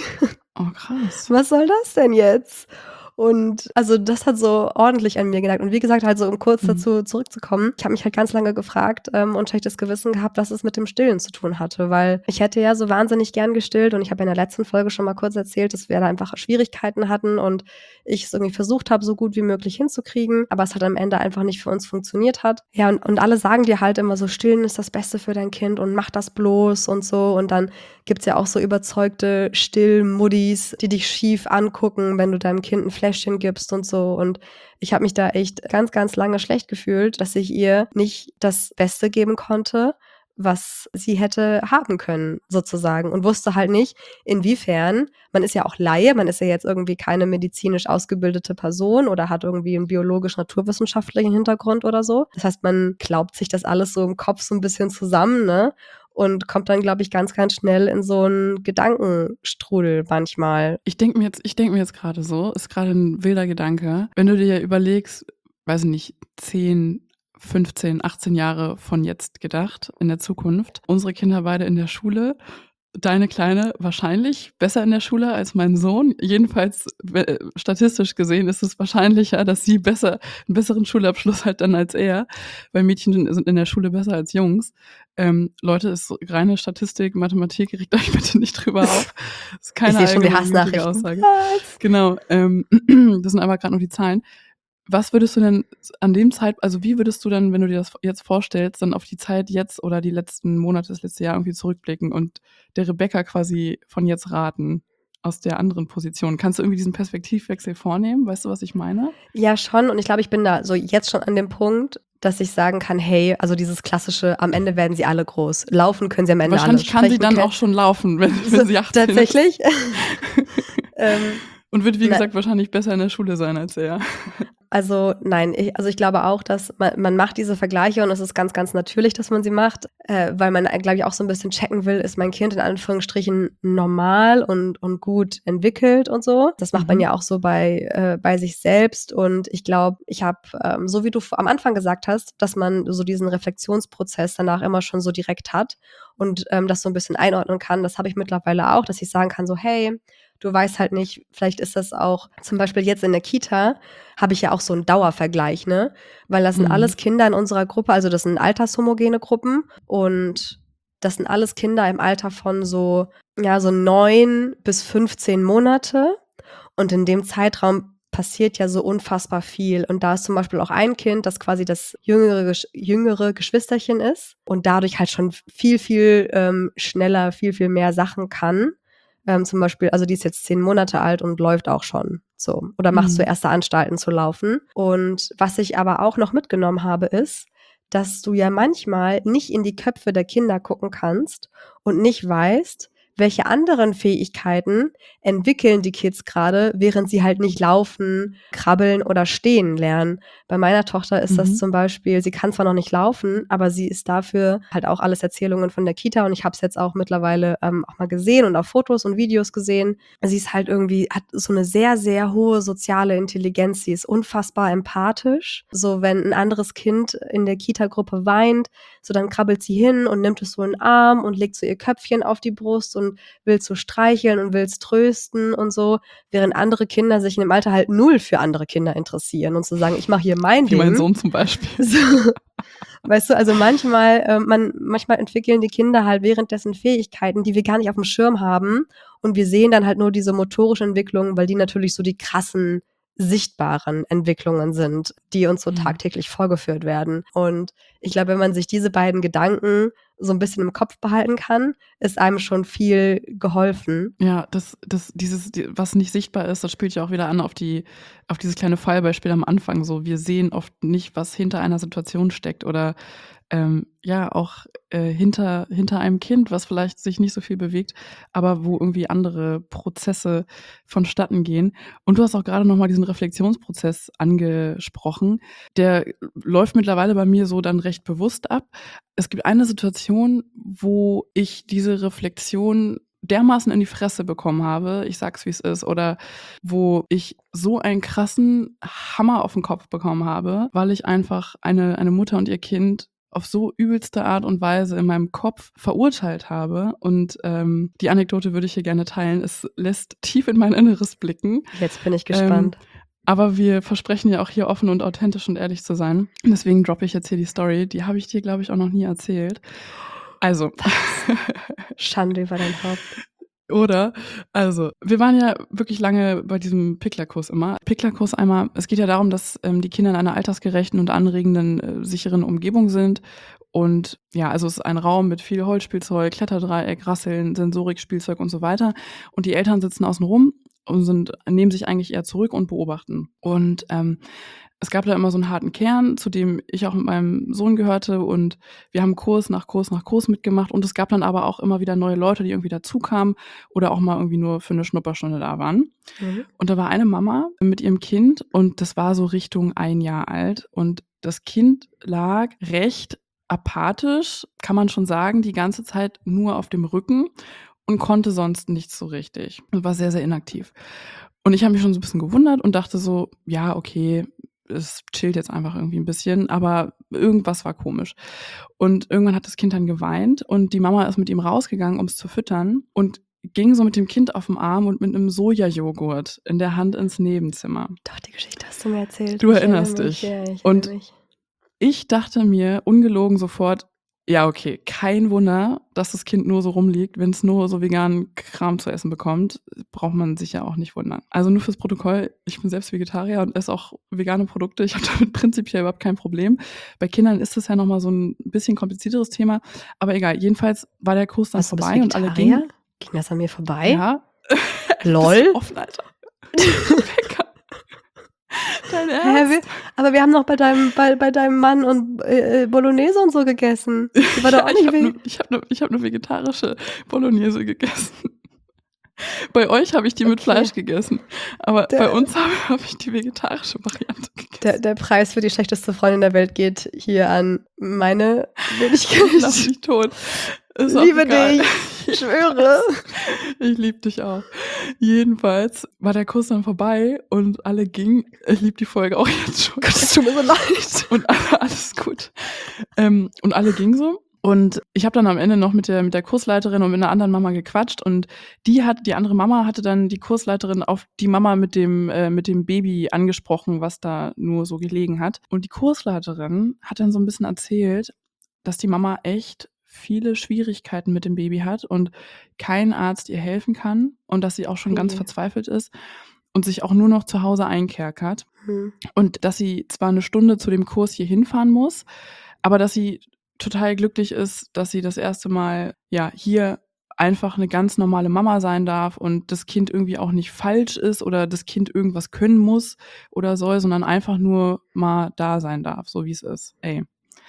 Speaker 1: krass.
Speaker 2: Was soll das denn jetzt? Und also das hat so ordentlich an mir genagt. Und wie gesagt, halt so um kurz dazu zurückzukommen, ich habe mich halt ganz lange gefragt und schlechtes Gewissen gehabt, was es mit dem Stillen zu tun hatte. Weil ich hätte ja so wahnsinnig gern gestillt und ich habe in der letzten Folge schon mal kurz erzählt, dass wir da einfach Schwierigkeiten hatten und ich es irgendwie versucht habe, so gut wie möglich hinzukriegen, aber es halt am Ende einfach nicht für uns funktioniert hat. Ja, und alle sagen dir halt immer so, Stillen ist das Beste für dein Kind und mach das bloß und so. Und dann gibt's ja auch so überzeugte Still-Muddis, die dich schief angucken, wenn du deinem Kind ein Fläschchen gibst und so. Und ich habe mich da echt ganz, ganz lange schlecht gefühlt, dass ich ihr nicht das Beste geben konnte, was sie hätte haben können, sozusagen. Und wusste halt nicht, inwiefern, man ist ja auch Laie, man ist ja jetzt irgendwie keine medizinisch ausgebildete Person oder hat irgendwie einen biologisch-naturwissenschaftlichen Hintergrund oder so. Das heißt, man glaubt sich das alles so im Kopf so ein bisschen zusammen, ne? Und kommt dann, glaube ich, ganz, ganz schnell in so einen Gedankenstrudel manchmal.
Speaker 1: Ich denke mir jetzt gerade so, ist gerade ein wilder Gedanke, wenn du dir überlegst, weiß ich nicht, 10, 15, 18 Jahre von jetzt gedacht, in der Zukunft. Unsere Kinder beide in der Schule. Deine Kleine wahrscheinlich besser in der Schule als mein Sohn. Jedenfalls statistisch gesehen ist es wahrscheinlicher, dass sie einen besseren Schulabschluss hat dann als er, weil Mädchen sind in der Schule besser als Jungs. Leute, ist reine Statistik, Mathematik, regt euch bitte nicht drüber auf. Das ist keine allgemeingültige Aussage. Genau, das sind aber gerade nur die Zahlen. Was würdest du denn an dem wie würdest du dann, wenn du dir das jetzt vorstellst, dann auf die Zeit jetzt oder die letzten Monate, das letzte Jahr irgendwie zurückblicken und der Rebecca quasi von jetzt raten aus der anderen Position? Kannst du irgendwie diesen Perspektivwechsel vornehmen? Weißt du, was ich meine?
Speaker 2: Ja, schon. Und ich glaube, ich bin da so jetzt schon an dem Punkt, dass ich sagen kann, hey, also dieses klassische, am Ende werden sie alle groß. Laufen können sie am Ende alle.
Speaker 1: Wahrscheinlich kann sie dann auch schon laufen, wenn sie 18
Speaker 2: tatsächlich?
Speaker 1: ist. Und wird, wie gesagt, wahrscheinlich besser in der Schule sein als er.
Speaker 2: Also nein, ich glaube auch, dass man macht diese Vergleiche und es ist ganz, ganz natürlich, dass man sie macht, weil man, glaube ich, auch so ein bisschen checken will, ist mein Kind in Anführungsstrichen normal und gut entwickelt und so. Das macht man ja auch so bei sich selbst und ich glaube, ich habe, so wie du am Anfang gesagt hast, dass man so diesen Reflexionsprozess danach immer schon so direkt hat und das so ein bisschen einordnen kann, das habe ich mittlerweile auch, dass ich sagen kann so, hey, du weißt halt nicht, vielleicht ist das auch, zum Beispiel jetzt in der Kita, habe ich ja auch so einen Dauervergleich, ne? Weil das sind alles Kinder in unserer Gruppe, also das sind altershomogene Gruppen und Das sind alles Kinder im Alter von so 9 bis 15 Monate. Und in dem Zeitraum passiert ja so unfassbar viel. Und da ist zum Beispiel auch ein Kind, das quasi das jüngere Geschwisterchen ist und dadurch halt schon viel, viel schneller, viel, viel mehr Sachen kann. Zum Beispiel, also die ist jetzt 10 Monate alt und läuft auch schon so. Oder macht so erste Anstalten zu laufen. Und was ich aber auch noch mitgenommen habe, ist, dass du ja manchmal nicht in die Köpfe der Kinder gucken kannst und nicht weißt, welche anderen Fähigkeiten entwickeln die Kids gerade, während sie halt nicht laufen, krabbeln oder stehen lernen. Bei meiner Tochter ist das zum Beispiel, sie kann zwar noch nicht laufen, aber sie ist dafür halt auch alles Erzählungen von der Kita und ich habe es jetzt auch mittlerweile auch mal gesehen und auf Fotos und Videos gesehen. Sie ist halt irgendwie, hat so eine sehr, sehr hohe soziale Intelligenz. Sie ist unfassbar empathisch. So, wenn ein anderes Kind in der Kita-Gruppe weint, so dann krabbelt sie hin und nimmt es so in den Arm und legt so ihr Köpfchen auf die Brust und will es so streicheln und will es trösten und so, während andere Kinder sich in dem Alter halt null für andere Kinder interessieren und zu sagen, ich mache hier mein Ding.
Speaker 1: Wie mein Sohn zum Beispiel.
Speaker 2: So, weißt du, also manchmal entwickeln die Kinder halt währenddessen Fähigkeiten, die wir gar nicht auf dem Schirm haben und wir sehen dann halt nur diese motorische Entwicklung, weil die natürlich so die krassen sichtbaren Entwicklungen sind, die uns so tagtäglich vorgeführt werden. Und ich glaube, wenn man sich diese beiden Gedanken so ein bisschen im Kopf behalten kann, ist einem schon viel geholfen.
Speaker 1: Ja, was nicht sichtbar ist, das spielt ja auch wieder an auf dieses kleine Fallbeispiel am Anfang so. Wir sehen oft nicht, was hinter einer Situation steckt oder auch hinter einem Kind, was vielleicht sich nicht so viel bewegt, aber wo irgendwie andere Prozesse vonstatten gehen. Und du hast auch gerade noch mal diesen Reflexionsprozess angesprochen. Der läuft mittlerweile bei mir so dann recht bewusst ab. Es gibt eine Situation, wo ich diese Reflexion dermaßen in die Fresse bekommen habe, ich sag's wie es ist, oder wo ich so einen krassen Hammer auf den Kopf bekommen habe, weil ich einfach eine Mutter und ihr Kind auf so übelste Art und Weise in meinem Kopf verurteilt habe. Und die Anekdote würde ich hier gerne teilen. Es lässt tief in mein Inneres blicken.
Speaker 2: Jetzt bin ich gespannt.
Speaker 1: Aber wir versprechen ja auch hier offen und authentisch und ehrlich zu sein. Deswegen droppe ich jetzt hier die Story. Die habe ich dir, glaube ich, auch noch nie erzählt. Also.
Speaker 2: Schande über dein Haupt.
Speaker 1: Oder? Also, wir waren ja wirklich lange bei diesem Picklerkurs immer. Picklerkurs einmal, es geht ja darum, dass die Kinder in einer altersgerechten und anregenden, sicheren Umgebung sind. Und ja, also es ist ein Raum mit viel Holzspielzeug, Kletterdreieck, Rasseln, Sensorikspielzeug und so weiter. Und die Eltern sitzen außen rum und nehmen sich eigentlich eher zurück und beobachten. Und es gab da immer so einen harten Kern, zu dem ich auch mit meinem Sohn gehörte und wir haben Kurs nach Kurs nach Kurs mitgemacht und es gab dann aber auch immer wieder neue Leute, die irgendwie dazukamen oder auch mal irgendwie nur für eine Schnupperstunde da waren. Und da war eine Mama mit ihrem Kind und das war so Richtung 1 Jahr alt und das Kind lag recht apathisch, kann man schon sagen, die ganze Zeit nur auf dem Rücken und konnte sonst nichts so richtig. Und war sehr, sehr inaktiv. Und ich habe mich schon so ein bisschen gewundert und dachte so, ja, okay, es chillt jetzt einfach irgendwie ein bisschen, aber irgendwas war komisch. Und irgendwann hat das Kind dann geweint und die Mama ist mit ihm rausgegangen, um es zu füttern und ging so mit dem Kind auf dem Arm und mit einem Sojajoghurt in der Hand ins Nebenzimmer.
Speaker 2: Doch, die Geschichte hast du mir erzählt.
Speaker 1: Du erinnerst dich.
Speaker 2: Ja,
Speaker 1: und ich dachte mir ungelogen sofort, ja, okay, kein Wunder, dass das Kind nur so rumliegt. Wenn es nur so veganen Kram zu essen bekommt, braucht man sich ja auch nicht wundern. Also nur fürs Protokoll, ich bin selbst Vegetarier und esse auch vegane Produkte. Ich habe damit prinzipiell überhaupt kein Problem. Bei Kindern ist das ja nochmal so ein bisschen komplizierteres Thema. Aber egal, jedenfalls war der Kurs dann vorbei und alle gingen.
Speaker 2: Ging das an mir vorbei?
Speaker 1: Ja.
Speaker 2: Lol.
Speaker 1: Offen, Alter. Dein Ernst?
Speaker 2: Aber wir haben noch bei deinem Mann und Bolognese und so gegessen. Die war doch auch nicht
Speaker 1: ich hab nur vegetarische Bolognese gegessen. Bei euch habe ich die mit Fleisch gegessen, aber bei uns habe ich die vegetarische Variante gegessen.
Speaker 2: Der Preis für die schlechteste Freundin der Welt geht hier an meine Wenigkeit.
Speaker 1: Lass mich tot.
Speaker 2: Ich liebe dich, ich schwöre.
Speaker 1: Ich liebe dich auch. Jedenfalls war der Kurs dann vorbei und alle gingen. Ich liebe die Folge auch jetzt schon.
Speaker 2: Gott, es tut mir so leid.
Speaker 1: Und alles gut. Und alle gingen so. Und ich habe dann am Ende noch mit der Kursleiterin und mit einer anderen Mama gequatscht und die andere Mama hatte dann die Kursleiterin auf die Mama mit dem Baby angesprochen, was da nur so gelegen hat. Und die Kursleiterin hat dann so ein bisschen erzählt, dass die Mama echt viele Schwierigkeiten mit dem Baby hat und kein Arzt ihr helfen kann und dass sie auch schon ganz verzweifelt ist und sich auch nur noch zu Hause einkerkert. Und dass sie zwar 1 Stunde zu dem Kurs hier hinfahren muss, aber dass sie total glücklich ist, dass sie das erste Mal, ja, hier einfach eine ganz normale Mama sein darf und das Kind irgendwie auch nicht falsch ist oder das Kind irgendwas können muss oder soll, sondern einfach nur mal da sein darf, so wie es ist. Ey,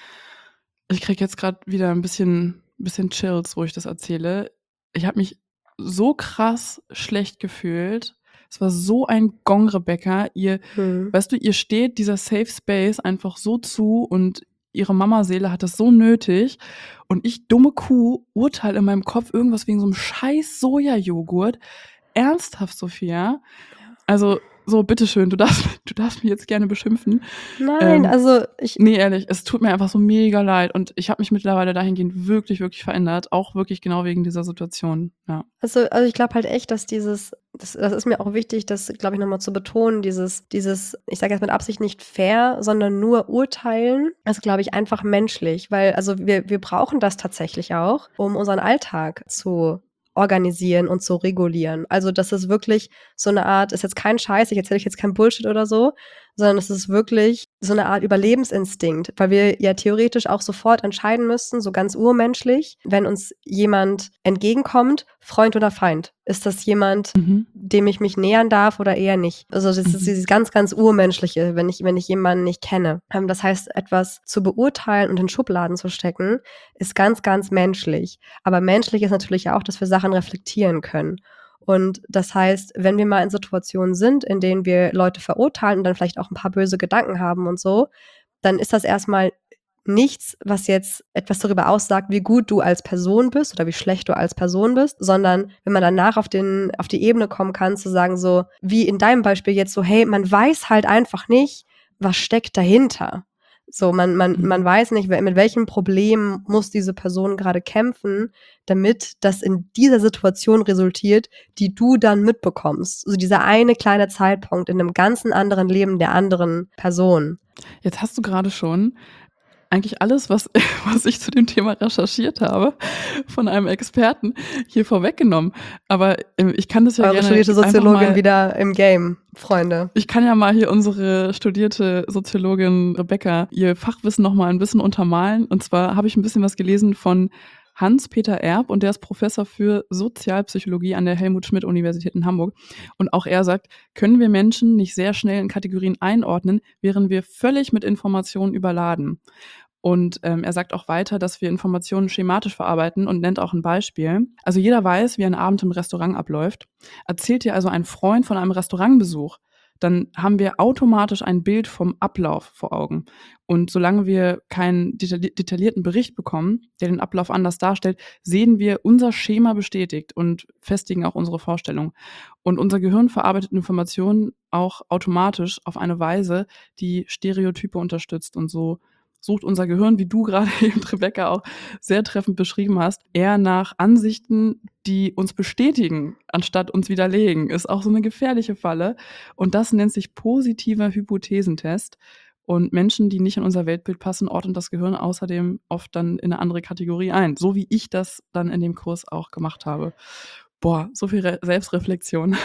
Speaker 1: ich kriege jetzt gerade wieder ein bisschen Chills, wo ich das erzähle. Ich habe mich so krass schlecht gefühlt. Es war so ein Gong, Rebecca. Weißt du, ihr steht dieser Safe Space einfach so zu und ihre Mamaseele hat das so nötig. Und ich, dumme Kuh, urteile in meinem Kopf irgendwas wegen so einem scheiß Sojajoghurt. Ernsthaft, Sophia? Also, so, bitteschön, du darfst mich jetzt gerne beschimpfen.
Speaker 2: Nein,
Speaker 1: Nee, ehrlich, es tut mir einfach so mega leid. Und ich habe mich mittlerweile dahingehend wirklich, wirklich verändert. Auch wirklich genau wegen dieser Situation, ja.
Speaker 2: Also ich glaube halt echt, dass das ist mir auch wichtig, das, glaube ich, nochmal zu betonen, dieses, ich sage jetzt mit Absicht nicht fair, sondern nur urteilen, ist, glaube ich, einfach menschlich. Weil, also wir brauchen das tatsächlich auch, um unseren Alltag zu organisieren und zu regulieren. Also das ist wirklich so eine Art, ist jetzt kein Scheiß, ich erzähle euch jetzt kein Bullshit oder so, sondern es ist wirklich so eine Art Überlebensinstinkt, weil wir ja theoretisch auch sofort entscheiden müssten, so ganz urmenschlich, wenn uns jemand entgegenkommt, Freund oder Feind. Ist das jemand, dem ich mich nähern darf oder eher nicht? Also das ist dieses ganz, ganz urmenschliche, wenn ich jemanden nicht kenne. Das heißt, etwas zu beurteilen und in Schubladen zu stecken, ist ganz, ganz menschlich. Aber menschlich ist natürlich auch, dass wir Sachen reflektieren können. Und das heißt, wenn wir mal in Situationen sind, in denen wir Leute verurteilen und dann vielleicht auch ein paar böse Gedanken haben und so, dann ist das erstmal nichts, was jetzt etwas darüber aussagt, wie gut du als Person bist oder wie schlecht du als Person bist, sondern wenn man danach auf die Ebene kommen kann, zu sagen so, wie in deinem Beispiel jetzt so, hey, man weiß halt einfach nicht, was steckt dahinter. So, man weiß nicht, mit welchem Problem muss diese Person gerade kämpfen, damit das in dieser Situation resultiert, die du dann mitbekommst. Also dieser eine kleine Zeitpunkt in einem ganzen anderen Leben der anderen Person.
Speaker 1: Jetzt hast du gerade schon eigentlich alles, was ich zu dem Thema recherchiert habe, von einem Experten hier vorweggenommen. Aber ich kann das ja
Speaker 2: Eure
Speaker 1: gerne
Speaker 2: studierte Soziologin wieder im Game, Freunde.
Speaker 1: Ich kann ja mal hier unsere studierte Soziologin Rebecca ihr Fachwissen noch mal ein bisschen untermalen. Und zwar habe ich ein bisschen was gelesen von Hans-Peter Erb und der ist Professor für Sozialpsychologie an der Helmut-Schmidt-Universität in Hamburg. Und auch er sagt, können wir Menschen nicht sehr schnell in Kategorien einordnen, wären wir völlig mit Informationen überladen. Und er sagt auch weiter, dass wir Informationen schematisch verarbeiten und nennt auch ein Beispiel. Also jeder weiß, wie ein Abend im Restaurant abläuft. Erzählt dir also ein Freund von einem Restaurantbesuch, dann haben wir automatisch ein Bild vom Ablauf vor Augen. Und solange wir keinen detaillierten Bericht bekommen, der den Ablauf anders darstellt, sehen wir unser Schema bestätigt und festigen auch unsere Vorstellung. Und unser Gehirn verarbeitet Informationen auch automatisch auf eine Weise, die Stereotype unterstützt. Und so sucht unser Gehirn, wie du gerade eben, Rebecca, auch sehr treffend beschrieben hast, eher nach Ansichten, die uns bestätigen, anstatt uns widerlegen. Ist auch so eine gefährliche Falle. Und das nennt sich positiver Hypothesentest. Und Menschen, die nicht in unser Weltbild passen, ordnen das Gehirn außerdem oft dann in eine andere Kategorie ein. So wie ich das dann in dem Kurs auch gemacht habe. Boah, so viel Selbstreflexion.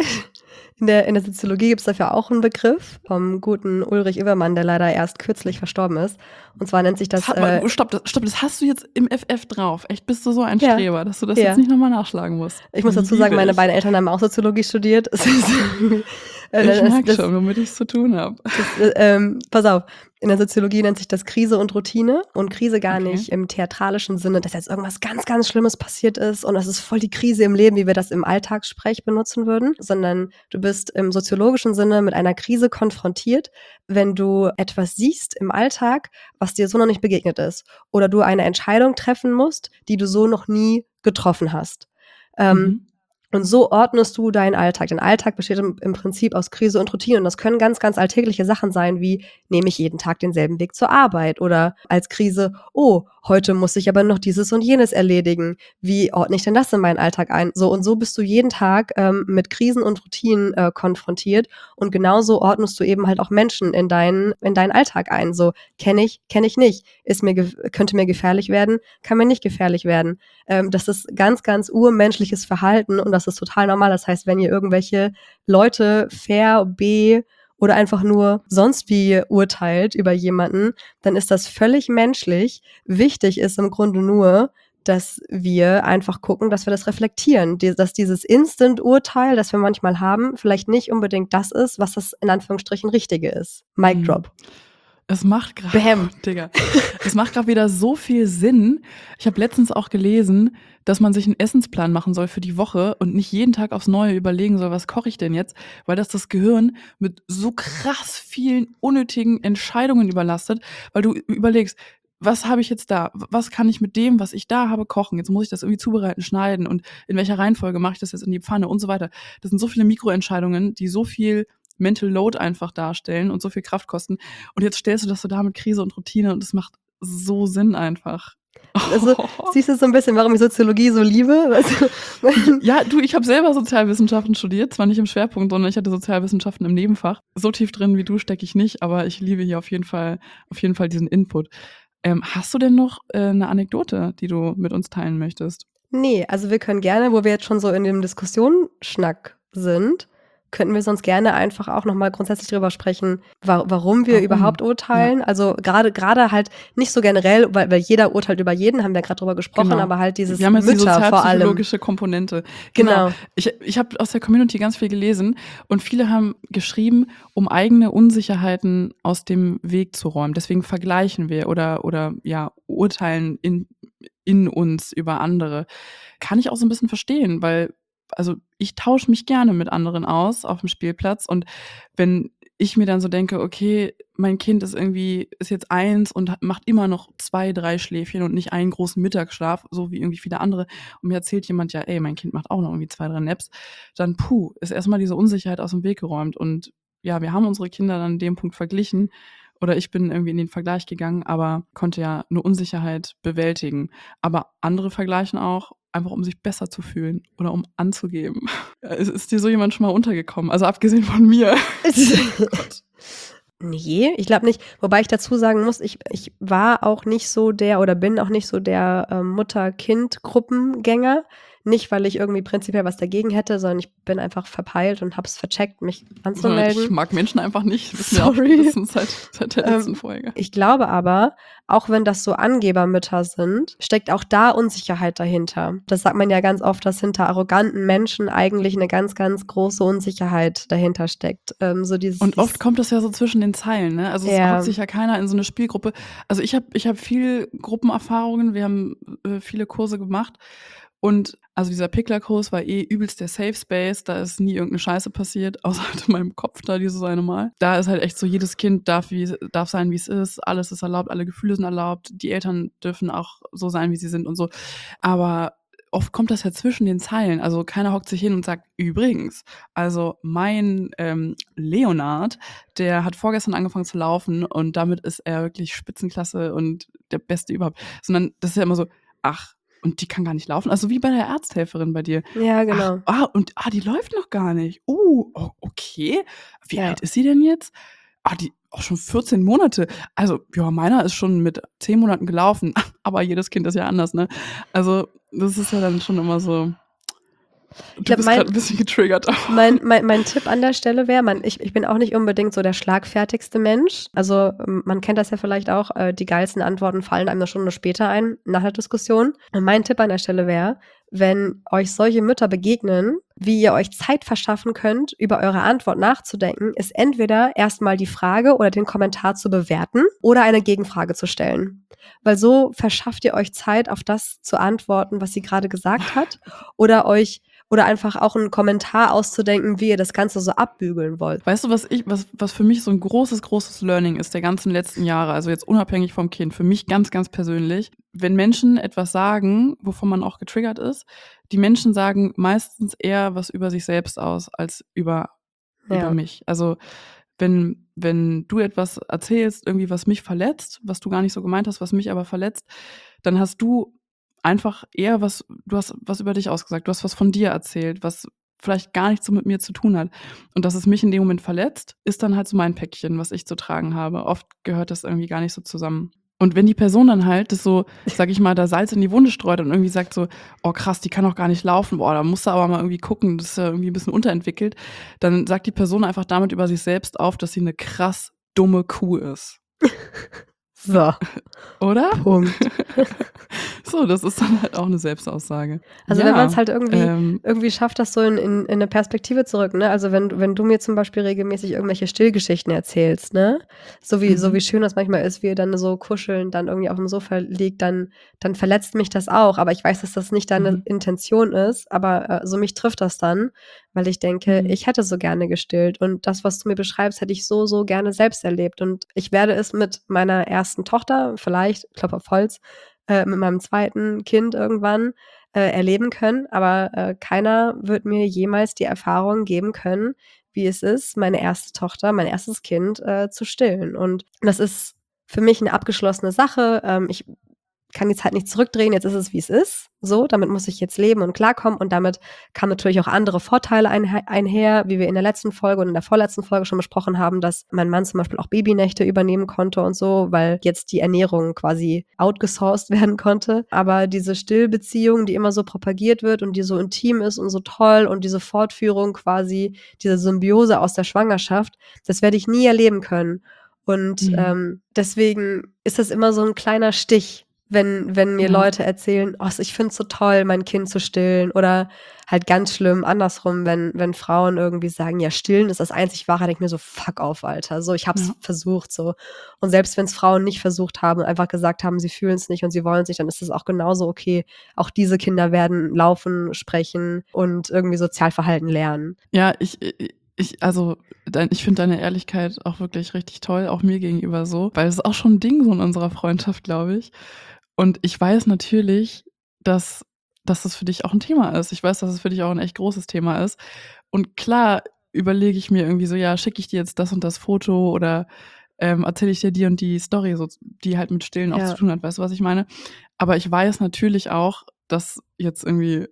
Speaker 2: In der Soziologie gibt es dafür auch einen Begriff vom guten Ulrich Oevermann, der leider erst kürzlich verstorben ist. Und zwar nennt sich das...
Speaker 1: Stopp, das hast du jetzt im FF drauf. Echt, bist du so ein Streber, dass du das jetzt nicht nochmal nachschlagen musst.
Speaker 2: Ich muss dazu sagen, meine beiden Eltern haben auch Soziologie studiert.
Speaker 1: Ich merke schon, womit ich es zu tun habe.
Speaker 2: Pass auf, in der Soziologie nennt sich das Krise und Routine. Und Krise gar nicht im theatralischen Sinne, dass jetzt irgendwas ganz, ganz Schlimmes passiert ist und das ist voll die Krise im Leben, wie wir das im Alltagssprech benutzen würden, sondern du bist im soziologischen Sinne mit einer Krise konfrontiert, wenn du etwas siehst im Alltag, was dir so noch nicht begegnet ist. Oder du eine Entscheidung treffen musst, die du so noch nie getroffen hast. Und so ordnest du deinen Alltag. Dein Alltag besteht im Prinzip aus Krise und Routine. Und das können ganz, ganz alltägliche Sachen sein, wie nehme ich jeden Tag denselben Weg zur Arbeit? Oder als Krise, oh, heute muss ich aber noch dieses und jenes erledigen. Wie ordne ich denn das in meinen Alltag ein? So und so bist du jeden Tag mit Krisen und Routinen konfrontiert und genauso ordnest du eben halt auch Menschen in deinen Alltag ein. So, kenne ich nicht, könnte mir gefährlich werden, kann mir nicht gefährlich werden. Das ist ganz, ganz urmenschliches Verhalten und das ist total normal. Das heißt, wenn ihr irgendwelche Leute oder einfach nur sonst wie urteilt über jemanden, dann ist das völlig menschlich. Wichtig ist im Grunde nur, dass wir einfach gucken, dass wir das reflektieren, dass dieses Instant-Urteil, das wir manchmal haben, vielleicht nicht unbedingt das ist, was das in Anführungsstrichen Richtige ist. Mic drop.
Speaker 1: Es macht gerade wieder so viel Sinn. Ich habe letztens auch gelesen, dass man sich einen Essensplan machen soll für die Woche und nicht jeden Tag aufs Neue überlegen soll, was koche ich denn jetzt, weil das Gehirn mit so krass vielen unnötigen Entscheidungen überlastet, weil du überlegst, was habe ich jetzt da? Was kann ich mit dem, was ich da habe, kochen? Jetzt muss ich das irgendwie zubereiten, schneiden und in welcher Reihenfolge mache ich das jetzt in die Pfanne und so weiter. Das sind so viele Mikroentscheidungen, die so viel Mental Load einfach darstellen und so viel Kraft kosten. Und jetzt stellst du das so da mit Krise und Routine und es macht so Sinn einfach.
Speaker 2: Also, siehst du so ein bisschen, warum ich Soziologie so liebe? Weißt du?
Speaker 1: Ja, ich habe selber Sozialwissenschaften studiert, zwar nicht im Schwerpunkt, sondern ich hatte Sozialwissenschaften im Nebenfach. So tief drin wie du stecke ich nicht, aber ich liebe hier auf jeden Fall diesen Input. Hast du denn noch eine Anekdote, die du mit uns teilen möchtest?
Speaker 2: Nee, also wir können gerne, wo wir jetzt schon so in dem Diskussionsschnack sind, könnten wir sonst gerne einfach auch nochmal grundsätzlich drüber sprechen, warum wir überhaupt urteilen. Ja. Also gerade halt nicht so generell, weil jeder urteilt über jeden, haben wir gerade drüber gesprochen, genau. Aber halt dieses
Speaker 1: wir haben jetzt
Speaker 2: Mütter
Speaker 1: die
Speaker 2: vor allem.
Speaker 1: sozialpsychologische Komponente. Genau. Ich habe aus der Community ganz viel gelesen und viele haben geschrieben, um eigene Unsicherheiten aus dem Weg zu räumen. Deswegen vergleichen wir oder ja, urteilen in uns über andere. Kann ich auch so ein bisschen verstehen, weil also ich tausche mich gerne mit anderen aus auf dem Spielplatz und wenn ich mir dann so denke, okay, mein Kind ist jetzt 1 und macht immer noch 2, 3 Schläfchen und nicht einen großen Mittagsschlaf, so wie irgendwie viele andere und mir erzählt jemand ja, ey, mein Kind macht auch noch irgendwie 2, 3 Naps, dann ist erstmal diese Unsicherheit aus dem Weg geräumt und ja, wir haben unsere Kinder dann an dem Punkt verglichen oder ich bin irgendwie in den Vergleich gegangen, aber konnte ja eine Unsicherheit bewältigen. Aber andere vergleichen auch, einfach um sich besser zu fühlen oder um anzugeben. Ist dir so jemand schon mal untergekommen? Also abgesehen von mir.
Speaker 2: Nee, ich glaube nicht. Wobei ich dazu sagen muss, ich war auch nicht so bin auch nicht so der Mutter-Kind-Gruppengänger. Nicht, weil ich irgendwie prinzipiell was dagegen hätte, sondern ich bin einfach verpeilt und hab's vercheckt, mich anzumelden.
Speaker 1: Ich mag Menschen einfach nicht. Das wissen wir auch spätestens seit der letzten Folge.
Speaker 2: Ich glaube aber, auch wenn das so Angebermütter sind, steckt auch da Unsicherheit dahinter. Das sagt man ja ganz oft, dass hinter arroganten Menschen eigentlich eine ganz, ganz große Unsicherheit dahinter steckt.
Speaker 1: Und oft kommt das ja so zwischen den Zeilen, ne? Also es hockt sich ja keiner in so eine Spielgruppe. Also ich hab viel Gruppenerfahrungen, wir haben viele Kurse gemacht. Und also dieser Pickler-Kurs war übelst der Safe Space, da ist nie irgendeine Scheiße passiert, außer halt in meinem Kopf da dieses eine Mal. Da ist halt echt so, jedes Kind darf sein, wie es ist, alles ist erlaubt, alle Gefühle sind erlaubt, die Eltern dürfen auch so sein, wie sie sind und so. Aber oft kommt das ja zwischen den Zeilen, also keiner hockt sich hin und sagt, übrigens, also mein Leonard, der hat vorgestern angefangen zu laufen und damit ist er wirklich Spitzenklasse und der Beste überhaupt. Sondern das ist ja immer so, ach, und die kann gar nicht laufen. Also wie bei der Arzthelferin bei dir.
Speaker 2: Ja, genau.
Speaker 1: Die läuft noch gar nicht. Okay. Wie alt ist sie denn jetzt? Die auch schon 14 Monate. Also, ja, meiner ist schon mit 10 Monaten gelaufen. Aber jedes Kind ist ja anders, ne? Also, das ist ja dann schon immer so. Du bist gerade ein bisschen getriggert.
Speaker 2: Mein Tipp an der Stelle wäre, ich bin auch nicht unbedingt so der schlagfertigste Mensch. Also man kennt das ja vielleicht auch, die geilsten Antworten fallen einem eine Stunde später ein, nach der Diskussion. Und mein Tipp an der Stelle wäre, wenn euch solche Mütter begegnen, wie ihr euch Zeit verschaffen könnt, über eure Antwort nachzudenken, ist entweder erstmal die Frage oder den Kommentar zu bewerten oder eine Gegenfrage zu stellen. Weil so verschafft ihr euch Zeit, auf das zu antworten, was sie gerade gesagt hat, oder einfach auch einen Kommentar auszudenken, wie ihr das Ganze so abbügeln wollt.
Speaker 1: Weißt du, was für mich so ein großes Learning ist der ganzen letzten Jahre, also jetzt unabhängig vom Kind, für mich ganz, ganz persönlich, wenn Menschen etwas sagen, wovon man auch getriggert ist, die Menschen sagen meistens eher was über sich selbst aus, als über mich. Also wenn wenn du etwas erzählst, irgendwie was mich verletzt, was du gar nicht so gemeint hast, was mich aber verletzt, dann hast du einfach eher du hast was über dich ausgesagt, du hast was von dir erzählt, was vielleicht gar nichts so mit mir zu tun hat. Und dass es mich in dem Moment verletzt, ist dann halt so mein Päckchen, was ich zu tragen habe. Oft gehört das irgendwie gar nicht so zusammen. Und wenn die Person dann halt das so, sage ich mal, da Salz in die Wunde streut und irgendwie sagt so: „Oh krass, die kann doch gar nicht laufen. Boah, da musst du aber mal irgendwie gucken, das ist ja irgendwie 'n bisschen unterentwickelt.“ Dann sagt die Person einfach damit über sich selbst auf, dass sie 'ne krass dumme Kuh ist.
Speaker 2: So,
Speaker 1: Oder?
Speaker 2: Punkt.
Speaker 1: So, das ist dann halt auch 'ne Selbstaussage.
Speaker 2: Also, wenn man's
Speaker 1: Ja,
Speaker 2: halt irgendwie schafft, das so in 'ne Perspektive zu rücken, ne? Also, wenn du mir zum Beispiel regelmäßig irgendwelche Stillgeschichten erzählst, ne? So wie
Speaker 1: mhm,
Speaker 2: schön das manchmal ist, wie ihr dann so kuschelnd dann irgendwie aufm Sofa liegt, dann verletzt mich das auch. Aber ich weiß, dass das nicht deine
Speaker 1: mhm,
Speaker 2: Intention ist, aber, so mich trifft das dann, weil ich denke,
Speaker 1: mhm,
Speaker 2: ich hätte so gerne gestillt und das, was du mir beschreibst, hätte ich so, so gerne selbst erlebt. Und ich werde es mit meiner ersten Tochter, vielleicht, Klopf auf Holz, mit meinem zweiten Kind irgendwann, erleben können, aber, keiner wird mir jemals die Erfahrung geben können, wie es ist, meine erste Tochter, mein erstes Kind, zu stillen. Und das ist für mich 'ne abgeschlossene Sache. Ich kann die Zeit nicht zurückdrehen, jetzt ist es, wie es ist. So, damit muss ich jetzt leben und klarkommen und damit kamen natürlich auch andere Vorteile einher, wie wir in der letzten Folge und in der vorletzten Folge schon besprochen haben, dass mein Mann zum Beispiel auch Babynächte übernehmen konnte und so, weil jetzt die Ernährung quasi outgesourced werden konnte. Aber diese Stillbeziehung, die immer so propagiert wird und die so intim ist und so toll und diese Fortführung quasi, diese Symbiose aus der Schwangerschaft, das werde ich nie erleben können. Und,
Speaker 1: mhm.
Speaker 2: deswegen ist das immer so 'n kleiner Stich, wenn mir
Speaker 1: Ja,
Speaker 2: Leute erzählen: „Oh, ich finde es so toll, mein Kind zu stillen.“ Oder halt ganz schlimm andersrum, wenn Frauen irgendwie sagen: „Ja, stillen ist das einzig Wahre.“ Denke ich mir so: „Fuck off, Alter.“ So, ich habe es
Speaker 1: ja.
Speaker 2: versucht so. Und selbst wenn's Frauen nicht versucht haben und einfach gesagt haben, sie fühlen's nicht und sie wollen's nicht, dann ist das auch genauso okay. Auch diese Kinder werden laufen, sprechen und irgendwie Sozialverhalten lernen.
Speaker 1: Ja, also, ich finde deine Ehrlichkeit auch wirklich richtig toll, auch mir gegenüber so, weil es ist auch schon 'n Ding so in unserer Freundschaft, glaube ich. Und ich weiß natürlich, dass das für dich auch 'n Thema ist. Ich weiß, dass es für dich auch 'n echt großes Thema ist. Und klar überlege ich mir irgendwie so: „Ja, schicke ich dir jetzt das und das Foto oder, erzähle ich dir die und die Story so, die halt mit Stillen auch zu
Speaker 2: Ja.
Speaker 1: tun hat.“ Weißt du, was ich meine? Aber ich weiß natürlich auch, dass jetzt irgendwie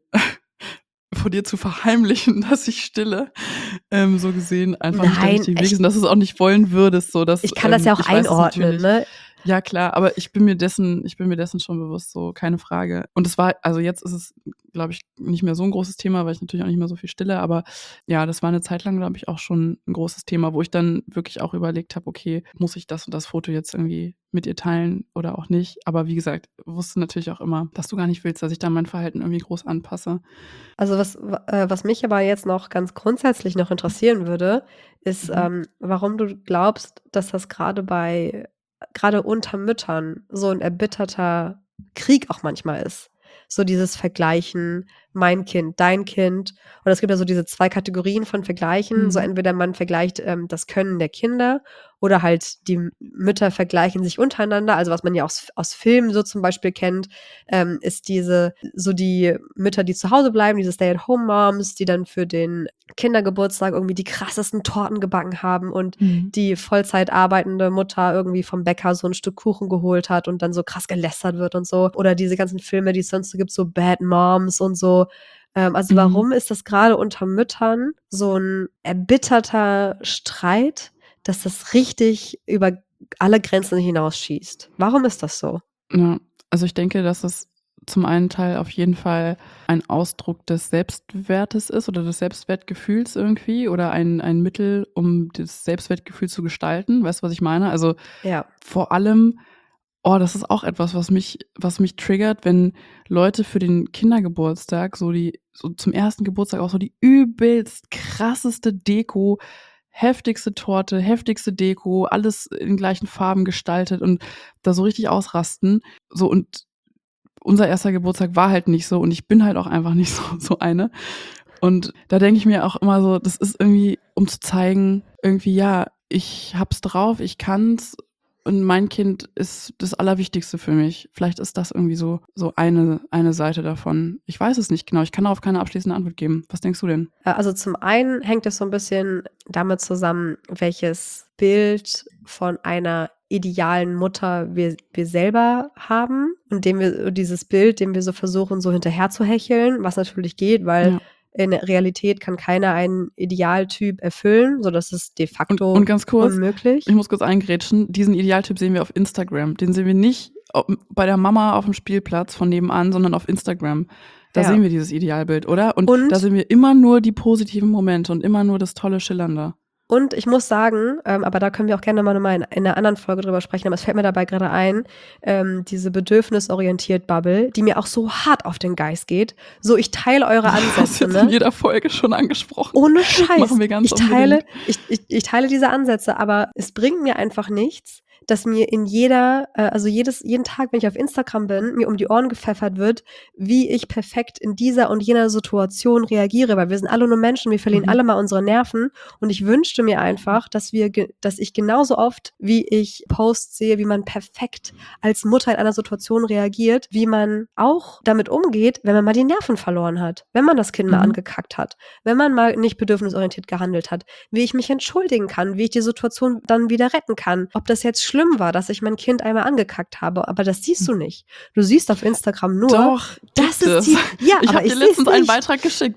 Speaker 1: vor dir zu verheimlichen, dass ich stille, so gesehen einfach nicht der
Speaker 2: Nein,
Speaker 1: richtige Weg ist und dass du's auch nicht wollen würdest, so dass
Speaker 2: ich kann das ja auch
Speaker 1: ich weiß es
Speaker 2: einordnen,
Speaker 1: natürlich.
Speaker 2: ne?
Speaker 1: Ja klar, aber ich bin mir dessen schon bewusst, so, keine Frage. Und es war also jetzt ist es, glaube ich, nicht mehr so 'n großes Thema, weil ich natürlich auch nicht mehr so viel stille, aber ja, das war 'ne Zeit lang, glaube ich, auch schon 'n großes Thema, wo ich dann wirklich auch überlegt habe: „Okay, muss ich das und das Foto jetzt irgendwie mit ihr teilen oder auch nicht?“ Aber wie gesagt, wusste natürlich auch immer, dass du gar nicht willst, dass ich da mein Verhalten irgendwie groß anpasse.
Speaker 2: Also, was mich aber jetzt noch ganz grundsätzlich noch interessieren würde, ist,
Speaker 1: Mhm.
Speaker 2: warum du glaubst, dass das grade unter Müttern so 'n erbitterter Krieg auch manchmal ist. So dieses Vergleichen, mein Kind, dein Kind. Und es gibt ja so diese 2 Kategorien von Vergleichen. So
Speaker 1: Mhm.
Speaker 2: entweder man vergleicht, das Können der Kinder oder halt die Mütter vergleichen sich untereinander. Also, was man ja aus Filmen so zum Beispiel kennt, ist die Mütter, die zu Hause bleiben, diese Stay-at-home-Moms, die dann für den Kindergeburtstag irgendwie die krassesten Torten gebacken haben und
Speaker 1: Mhm.
Speaker 2: die Vollzeit arbeitende Mutter irgendwie vom Bäcker so 'n Stück Kuchen geholt hat und dann so krass gelästert wird und so. Oder diese ganzen Filme, die es sonst so gibt, so Bad Moms und so. Also,
Speaker 1: Mhm.
Speaker 2: warum ist das grade unter Müttern so 'n erbitterter Streit, dass das richtig über alle Grenzen hinausschießt? Warum ist das so?
Speaker 1: Ja, also ich denke, dass es zum einen Teil auf jeden Fall ein Ausdruck des Selbstwertes ist oder des Selbstwertgefühls irgendwie oder ein Mittel, um das Selbstwertgefühl zu gestalten. Weißt du, was ich meine? Also,
Speaker 2: Ja.
Speaker 1: vor allem das ist auch etwas, was mich triggert, wenn Leute für den Kindergeburtstag so zum ersten Geburtstag auch so die übelst krasseste Deko, heftigste Torte, heftigste Deko, alles in gleichen Farben gestaltet und da so richtig ausrasten. So und unser erster Geburtstag war halt nicht so und ich bin halt auch einfach nicht so eine. Und da denke ich mir auch immer so, das ist irgendwie, um zu zeigen, irgendwie, ja, ich habe es drauf, ich kann's. und mein Kind ist das Allerwichtigste für mich. Vielleicht ist das irgendwie so eine Seite davon. Ich weiß es nicht genau. Ich kann darauf keine abschließende Antwort geben. Was denkst du denn?
Speaker 2: Also zum einen hängt es so ein bisschen damit zusammen, welches Bild von einer idealen Mutter wir selber haben und dieses Bild, dem wir so versuchen, so hinterher zu hecheln, was natürlich geht, weil
Speaker 1: Ja.
Speaker 2: in der Realität kann keiner einen Idealtyp erfüllen, so das ist de facto
Speaker 1: Und ganz kurz,
Speaker 2: unmöglich.
Speaker 1: ich muss kurz eingrätschen, diesen Idealtyp sehen wir auf Instagram. Den sehen wir nicht bei der Mama auf dem Spielplatz von nebenan, sondern auf Instagram. Da
Speaker 2: Ja.
Speaker 1: sehen wir dieses Idealbild, oder? Und
Speaker 2: Und-
Speaker 1: da sehen wir immer nur die positiven Momente und immer nur das tolle Schillernde.
Speaker 2: Und ich muss sagen, aber da können wir auch gerne mal in einer anderen Folge drüber sprechen, aber es fällt mir dabei gerade ein, diese bedürfnisorientiert Bubble, die mir auch so hart auf den Geist geht. So, ich teile eure
Speaker 1: Hast
Speaker 2: Ansätze,
Speaker 1: jetzt
Speaker 2: ne?
Speaker 1: in jeder Folge schon angesprochen.
Speaker 2: Ohne Scheiß.
Speaker 1: Machen wir ganz
Speaker 2: ich teile diese Ansätze, aber es bringt mir einfach nichts, dass mir in jeden Tag, wenn ich auf Instagram bin, mir um die Ohren gepfeffert wird, wie ich perfekt in dieser und jener Situation reagiere, weil wir sind alle nur Menschen, wir verlieren alle mal unsere Nerven und ich wünschte mir einfach, dass ich genauso oft, wie ich Posts sehe, wie man perfekt als Mutter in einer Situation reagiert, wie man auch damit umgeht, wenn man mal die Nerven verloren hat, wenn man das Kind mal angekackt hat, wenn man mal nicht bedürfnisorientiert gehandelt hat, wie ich mich entschuldigen kann, wie ich die Situation dann wieder retten kann, ob das jetzt schlimm war, dass ich mein Kind einmal angekackt habe, aber das siehst du nicht. Du siehst auf Instagram nur,
Speaker 1: Doch,
Speaker 2: das
Speaker 1: gibt
Speaker 2: ist
Speaker 1: es.
Speaker 2: ja,
Speaker 1: ich
Speaker 2: aber
Speaker 1: habe dir
Speaker 2: ich
Speaker 1: letztens einen
Speaker 2: nicht.
Speaker 1: Beitrag geschickt.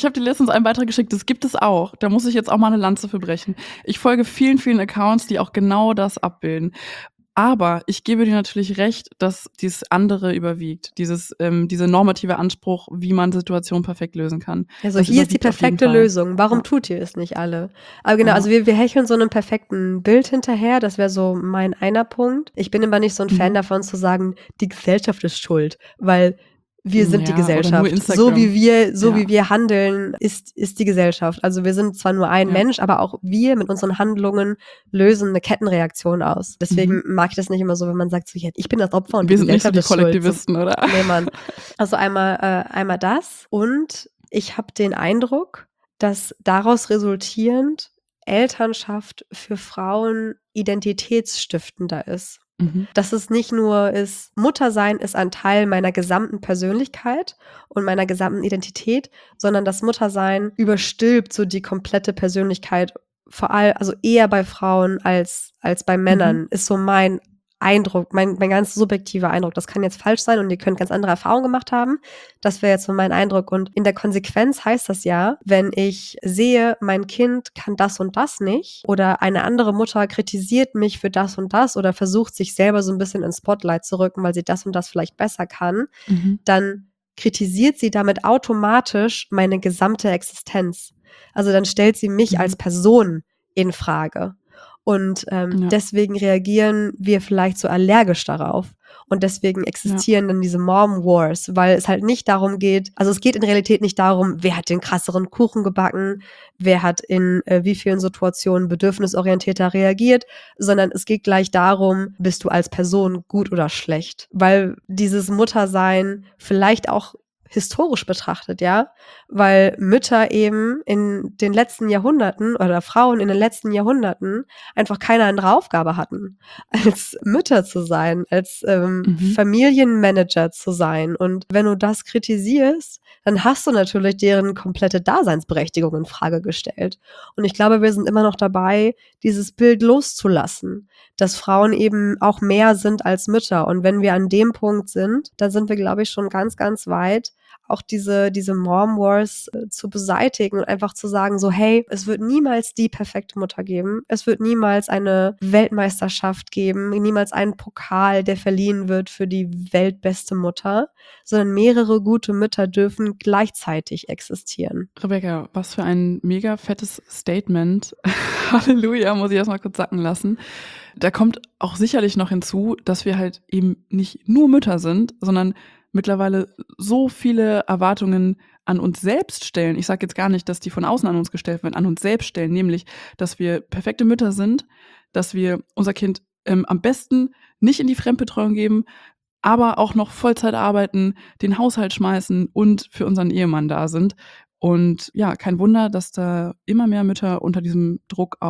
Speaker 1: Das gibt es auch. Da muss ich jetzt auch mal eine Lanze für brechen. Ich folge vielen, vielen Accounts, die auch genau das abbilden. Aber ich gebe dir natürlich recht, dass dieses andere überwiegt. Dieser normative Anspruch, wie man Situationen perfekt lösen kann.
Speaker 2: Also
Speaker 1: Das
Speaker 2: hier ist die
Speaker 1: überwiegt auf jeden
Speaker 2: perfekte
Speaker 1: Fall.
Speaker 2: Lösung. Warum
Speaker 1: Ja.
Speaker 2: tut ihr es nicht alle? Aber genau,
Speaker 1: Ja.
Speaker 2: also wir hecheln so einem perfekten Bild hinterher. Das wäre so mein einer Punkt. Ich bin aber nicht so ein Fan davon zu sagen, die Gesellschaft ist schuld, weil wir sind die
Speaker 1: Ja, oder nur
Speaker 2: Gesellschaft.
Speaker 1: Instagram.
Speaker 2: So wie
Speaker 1: Ja.
Speaker 2: wir handeln, ist die Gesellschaft. Also wir sind zwar nur ein
Speaker 1: Ja.
Speaker 2: Mensch, aber auch wir mit unseren Handlungen lösen eine Kettenreaktion aus. Deswegen mag ich das nicht immer so, wenn man sagt, so, ja, ich bin das Opfer und
Speaker 1: Wir
Speaker 2: die
Speaker 1: sind nicht so
Speaker 2: Gesellschaft
Speaker 1: die
Speaker 2: ist schuld. So,
Speaker 1: Kollektivisten, oder?
Speaker 2: nee, Mann. Also einmal das und ich habe den Eindruck, dass daraus resultierend Elternschaft für Frauen identitätsstiftender ist. Dass es nicht nur ist, Muttersein ist ein Teil meiner gesamten Persönlichkeit und meiner gesamten Identität, sondern das Muttersein überstülpt so die komplette Persönlichkeit, vor allem, also eher bei Frauen als bei Männern, ist so mein Eindruck, mein ganz subjektiver Eindruck. Das kann jetzt falsch sein und ihr könnt ganz andere Erfahrungen gemacht haben. Das wäre jetzt so mein Eindruck. Und in der Konsequenz heißt das ja, wenn ich sehe, mein Kind kann das und das nicht oder eine andere Mutter kritisiert mich für das und das oder versucht sich selber so ein bisschen ins Spotlight zu rücken, weil sie das und das vielleicht besser kann, dann kritisiert sie damit automatisch meine gesamte Existenz. Also dann stellt sie mich als Person in Frage. Und deswegen reagieren wir vielleicht so allergisch darauf. Und deswegen existieren dann diese Mom Wars, weil es halt nicht darum geht, also es geht in Realität nicht darum, wer hat den krasseren Kuchen gebacken, wer hat in wie vielen Situationen bedürfnisorientierter reagiert, sondern es geht gleich darum, bist du als Person gut oder schlecht. Weil dieses Muttersein vielleicht auch historisch betrachtet, ja, weil Mütter eben in den letzten Jahrhunderten oder Frauen in den letzten Jahrhunderten einfach keine andere Aufgabe hatten, als Mütter zu sein, als Familienmanager zu sein. Und wenn du das kritisierst, dann hast du natürlich deren komplette Daseinsberechtigung in Frage gestellt. Und ich glaube, wir sind immer noch dabei, dieses Bild loszulassen, dass Frauen eben auch mehr sind als Mütter. Und wenn wir an dem Punkt sind, dann sind wir, glaube ich, schon ganz, ganz weit, auch diese Mom Wars zu beseitigen und einfach zu sagen, so, hey, es wird niemals die perfekte Mutter geben. Es wird niemals eine Weltmeisterschaft geben, niemals einen Pokal, der verliehen wird für die weltbeste Mutter, sondern mehrere gute Mütter dürfen gleichzeitig existieren.
Speaker 1: Rebecca, was für ein mega fettes Statement. Halleluja, muss ich erstmal kurz sacken lassen. Da kommt auch sicherlich noch hinzu, dass wir halt eben nicht nur Mütter sind, sondern mittlerweile so viele Erwartungen an uns selbst stellen. Ich sage jetzt gar nicht, dass die von außen an uns gestellt werden, an uns selbst stellen, nämlich, dass wir perfekte Mütter sind, dass wir unser Kind am besten nicht in die Fremdbetreuung geben, aber auch noch Vollzeit arbeiten, den Haushalt schmeißen und für unseren Ehemann da sind. Und ja, kein Wunder, dass da immer mehr Mütter unter diesem Druck auch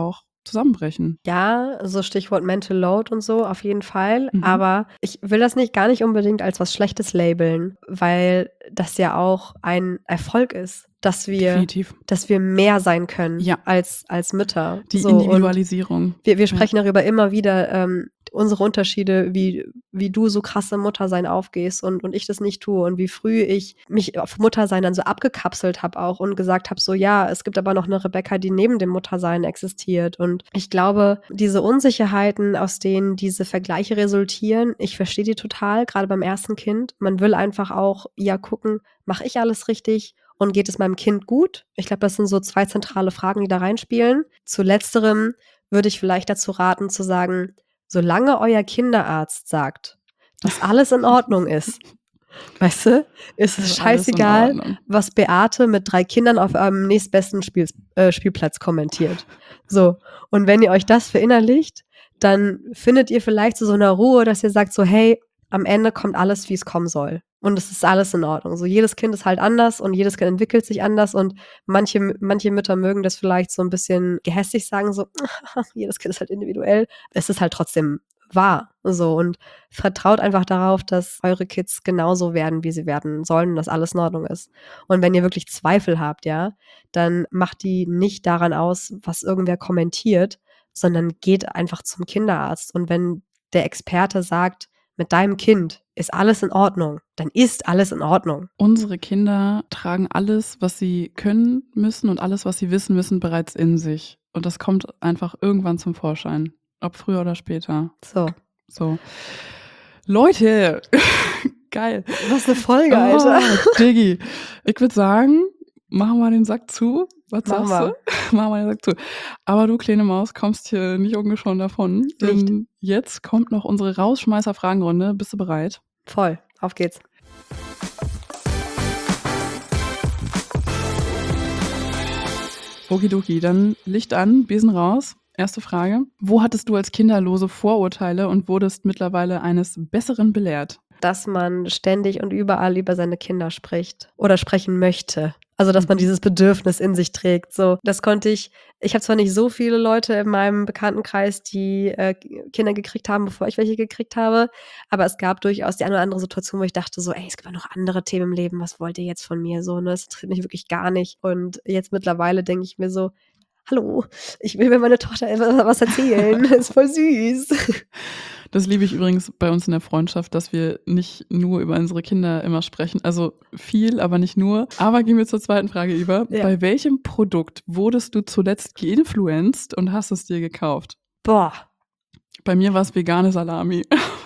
Speaker 1: zusammenbrechen.
Speaker 2: Ja, so Stichwort Mental Load und so, auf jeden Fall. Aber ich will das gar nicht unbedingt als was Schlechtes labeln, weil das ja auch ein Erfolg ist, dass wir mehr sein können als Mütter.
Speaker 1: Die Individualisierung.
Speaker 2: Und wir sprechen darüber immer wieder, unsere Unterschiede, wie du so krass im Muttersein aufgehst und ich das nicht tue und wie früh ich mich auf Muttersein dann so abgekapselt habe auch und gesagt habe, so ja, es gibt aber noch eine Rebecca, die neben dem Muttersein existiert. Und ich glaube, diese Unsicherheiten, aus denen diese Vergleiche resultieren, ich verstehe die total, gerade beim ersten Kind. Man will einfach auch gucken, mache ich alles richtig? Und geht es meinem Kind gut? Ich glaube, das sind so 2 zentrale Fragen, die da reinspielen. Zu letzterem würde ich vielleicht dazu raten, zu sagen, solange euer Kinderarzt sagt, dass alles in Ordnung ist, weißt du, ist es scheißegal, was Beate mit 3 Kindern auf eurem nächstbesten Spielplatz kommentiert. So, und wenn ihr euch das verinnerlicht, dann findet ihr vielleicht so eine Ruhe, dass ihr sagt so, hey, am Ende kommt alles, wie es kommen soll. Und es ist alles in Ordnung. So, jedes Kind ist halt anders und jedes Kind entwickelt sich anders und manche Mütter mögen das vielleicht so ein bisschen gehässig sagen, so, jedes Kind ist halt individuell. Es ist halt trotzdem wahr. So, und vertraut einfach darauf, dass eure Kids genauso werden, wie sie werden sollen und dass alles in Ordnung ist. Und wenn ihr wirklich Zweifel habt, dann macht die nicht daran aus, was irgendwer kommentiert, sondern geht einfach zum Kinderarzt. Und wenn der Experte sagt, mit deinem Kind ist alles in Ordnung, dann ist alles in Ordnung.
Speaker 1: Unsere Kinder tragen alles, was sie können müssen und alles, was sie wissen müssen, bereits in sich. Und das kommt einfach irgendwann zum Vorschein. Ob früher oder später. So. Leute, geil.
Speaker 2: Was eine Folge, Alter.
Speaker 1: Diggi, ich würde sagen, machen wir den Sack zu. Was sagst du? Machen wir den Sack zu. Aber du, kleine Maus, kommst hier nicht ungeschoren davon. Denn jetzt kommt noch unsere Rausschmeißer-Fragenrunde. Bist du bereit?
Speaker 2: Voll. Auf geht's.
Speaker 1: Okidoki, dann Licht an, Besen raus. Erste Frage. Wo hattest du als Kinderlose Vorurteile und wurdest mittlerweile eines Besseren belehrt?
Speaker 2: Dass man ständig und überall über seine Kinder spricht oder sprechen möchte. Also, dass man dieses Bedürfnis in sich trägt. So, das konnte ich habe zwar nicht so viele Leute in meinem Bekanntenkreis, die Kinder gekriegt haben, bevor ich welche gekriegt habe, aber es gab durchaus die eine oder andere Situation, wo ich dachte so, ey, es gibt ja noch andere Themen im Leben, was wollt ihr jetzt von mir? So, ne, das interessiert mich wirklich gar nicht. Und jetzt mittlerweile denke ich mir so, hallo, ich will mir meine Tochter was erzählen. Das ist voll süß.
Speaker 1: Das liebe ich übrigens bei uns in der Freundschaft, dass wir nicht nur über unsere Kinder immer sprechen. Also viel, aber nicht nur. Aber gehen wir zur zweiten Frage über. Ja. Bei welchem Produkt wurdest du zuletzt geinfluenced und hast es dir gekauft?
Speaker 2: Boah.
Speaker 1: Bei mir war es vegane Salami.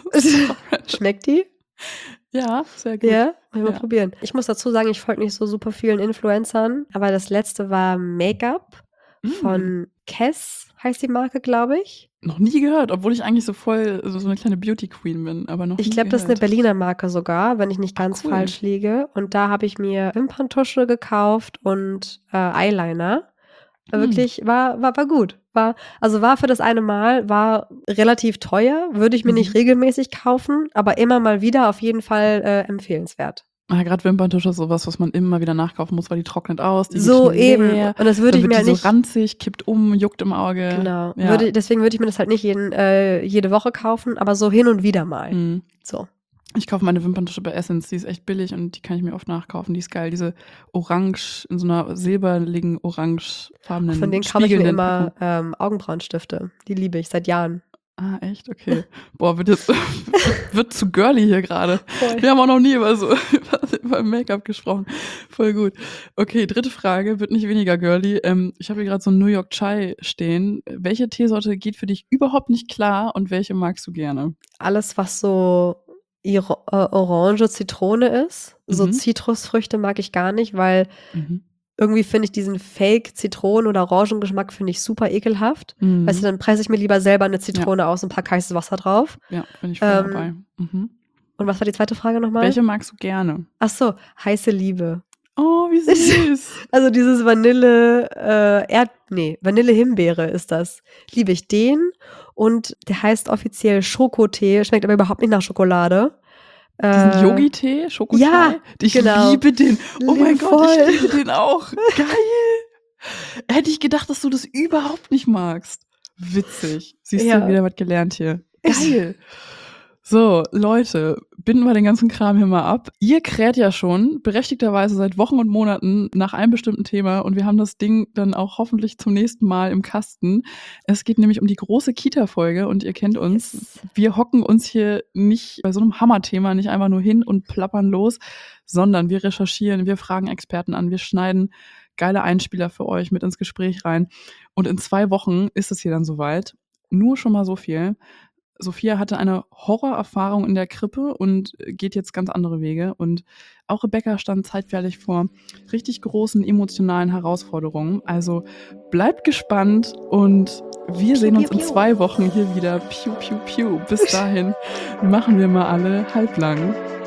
Speaker 2: Schmeckt die?
Speaker 1: Ja, sehr gut.
Speaker 2: Ja, mal probieren. Ich muss dazu sagen, ich folge nicht so super vielen Influencern, aber das letzte war Make-up von Kess, heißt die Marke, glaube ich.
Speaker 1: Noch nie gehört, obwohl ich eigentlich so voll so eine kleine Beauty-Queen bin, aber noch nie gehört.
Speaker 2: Ich glaube, das ist eine Berliner Marke sogar, wenn ich nicht ganz falsch liege. Und da habe ich mir Wimperntusche gekauft und Eyeliner. Wirklich, war gut. War für das eine Mal, war relativ teuer, würde ich mir nicht regelmäßig kaufen, aber immer mal wieder auf jeden Fall empfehlenswert.
Speaker 1: Ja, gerade Wimperntusche ist sowas, was man immer wieder nachkaufen muss, weil die trocknet aus. Die
Speaker 2: so eben.
Speaker 1: Leer,
Speaker 2: und das würde ich mir
Speaker 1: halt
Speaker 2: nicht.
Speaker 1: So ranzig, kippt juckt im Auge.
Speaker 2: Genau.
Speaker 1: Ja.
Speaker 2: Deswegen würde ich mir das halt nicht jede Woche kaufen, aber so hin und wieder mal. So.
Speaker 1: Ich kaufe meine Wimperntusche bei Essence, die ist echt billig und die kann ich mir oft nachkaufen. Die ist geil, diese orange, in so einer silberligen, orangefarbenen
Speaker 2: Von denen kaufe ich mir immer Augenbrauenstifte. Die liebe ich seit Jahren.
Speaker 1: Ah, echt? Okay. Boah, wird zu girly hier gerade. Wir haben auch noch nie über Make-up gesprochen. Voll gut. Okay, dritte Frage, wird nicht weniger girly. Ich habe hier gerade so ein New York Chai stehen. Welche Teesorte geht für dich überhaupt nicht klar und welche magst du gerne?
Speaker 2: Alles, was so Orange, Zitrone ist. So Zitrusfrüchte mag ich gar nicht, weil irgendwie finde ich diesen Fake-Zitronen- oder Orangengeschmack finde ich super ekelhaft. Weißt du, dann presse ich mir lieber selber eine Zitrone aus und packe heißes Wasser drauf.
Speaker 1: Ja, bin ich voll dabei.
Speaker 2: Und was war die zweite Frage nochmal?
Speaker 1: Welche magst du gerne?
Speaker 2: Ach so, heiße Liebe.
Speaker 1: Oh, wie süß.
Speaker 2: Also dieses Vanille-Himbeere ist das. Liebe ich den. Und der heißt offiziell Schokotee, schmeckt aber überhaupt nicht nach Schokolade.
Speaker 1: Diesen Yogi-Tee, Schokotee?
Speaker 2: Ja,
Speaker 1: ich
Speaker 2: genau.
Speaker 1: liebe den. Oh mein
Speaker 2: voll.
Speaker 1: Gott, ich liebe den auch. Geil. Hätte ich gedacht, dass du das überhaupt nicht magst. Witzig. Siehst du,
Speaker 2: Ja.
Speaker 1: wieder was gelernt hier. Geil. So, Leute, binden wir den ganzen Kram hier mal ab. Ihr kräht ja schon berechtigterweise seit Wochen und Monaten nach einem bestimmten Thema und wir haben das Ding dann auch hoffentlich zum nächsten Mal im Kasten. Es geht nämlich um die große Kita-Folge und ihr kennt uns.
Speaker 2: Yes.
Speaker 1: Wir hocken uns hier nicht bei so einem Hammerthema nicht einfach nur hin und plappern los, sondern wir recherchieren, wir fragen Experten an, wir schneiden geile Einspieler für euch mit ins Gespräch rein. Und in 2 Wochen ist es hier dann soweit. Nur schon mal so viel. Sophia hatte eine Horrorerfahrung in der Krippe und geht jetzt ganz andere Wege. Und auch Rebecca stand zeitweilig vor richtig großen emotionalen Herausforderungen. Also bleibt gespannt und wir sehen uns in 2 Wochen hier wieder. Piu, piu, piu. Bis dahin machen wir mal alle halblang.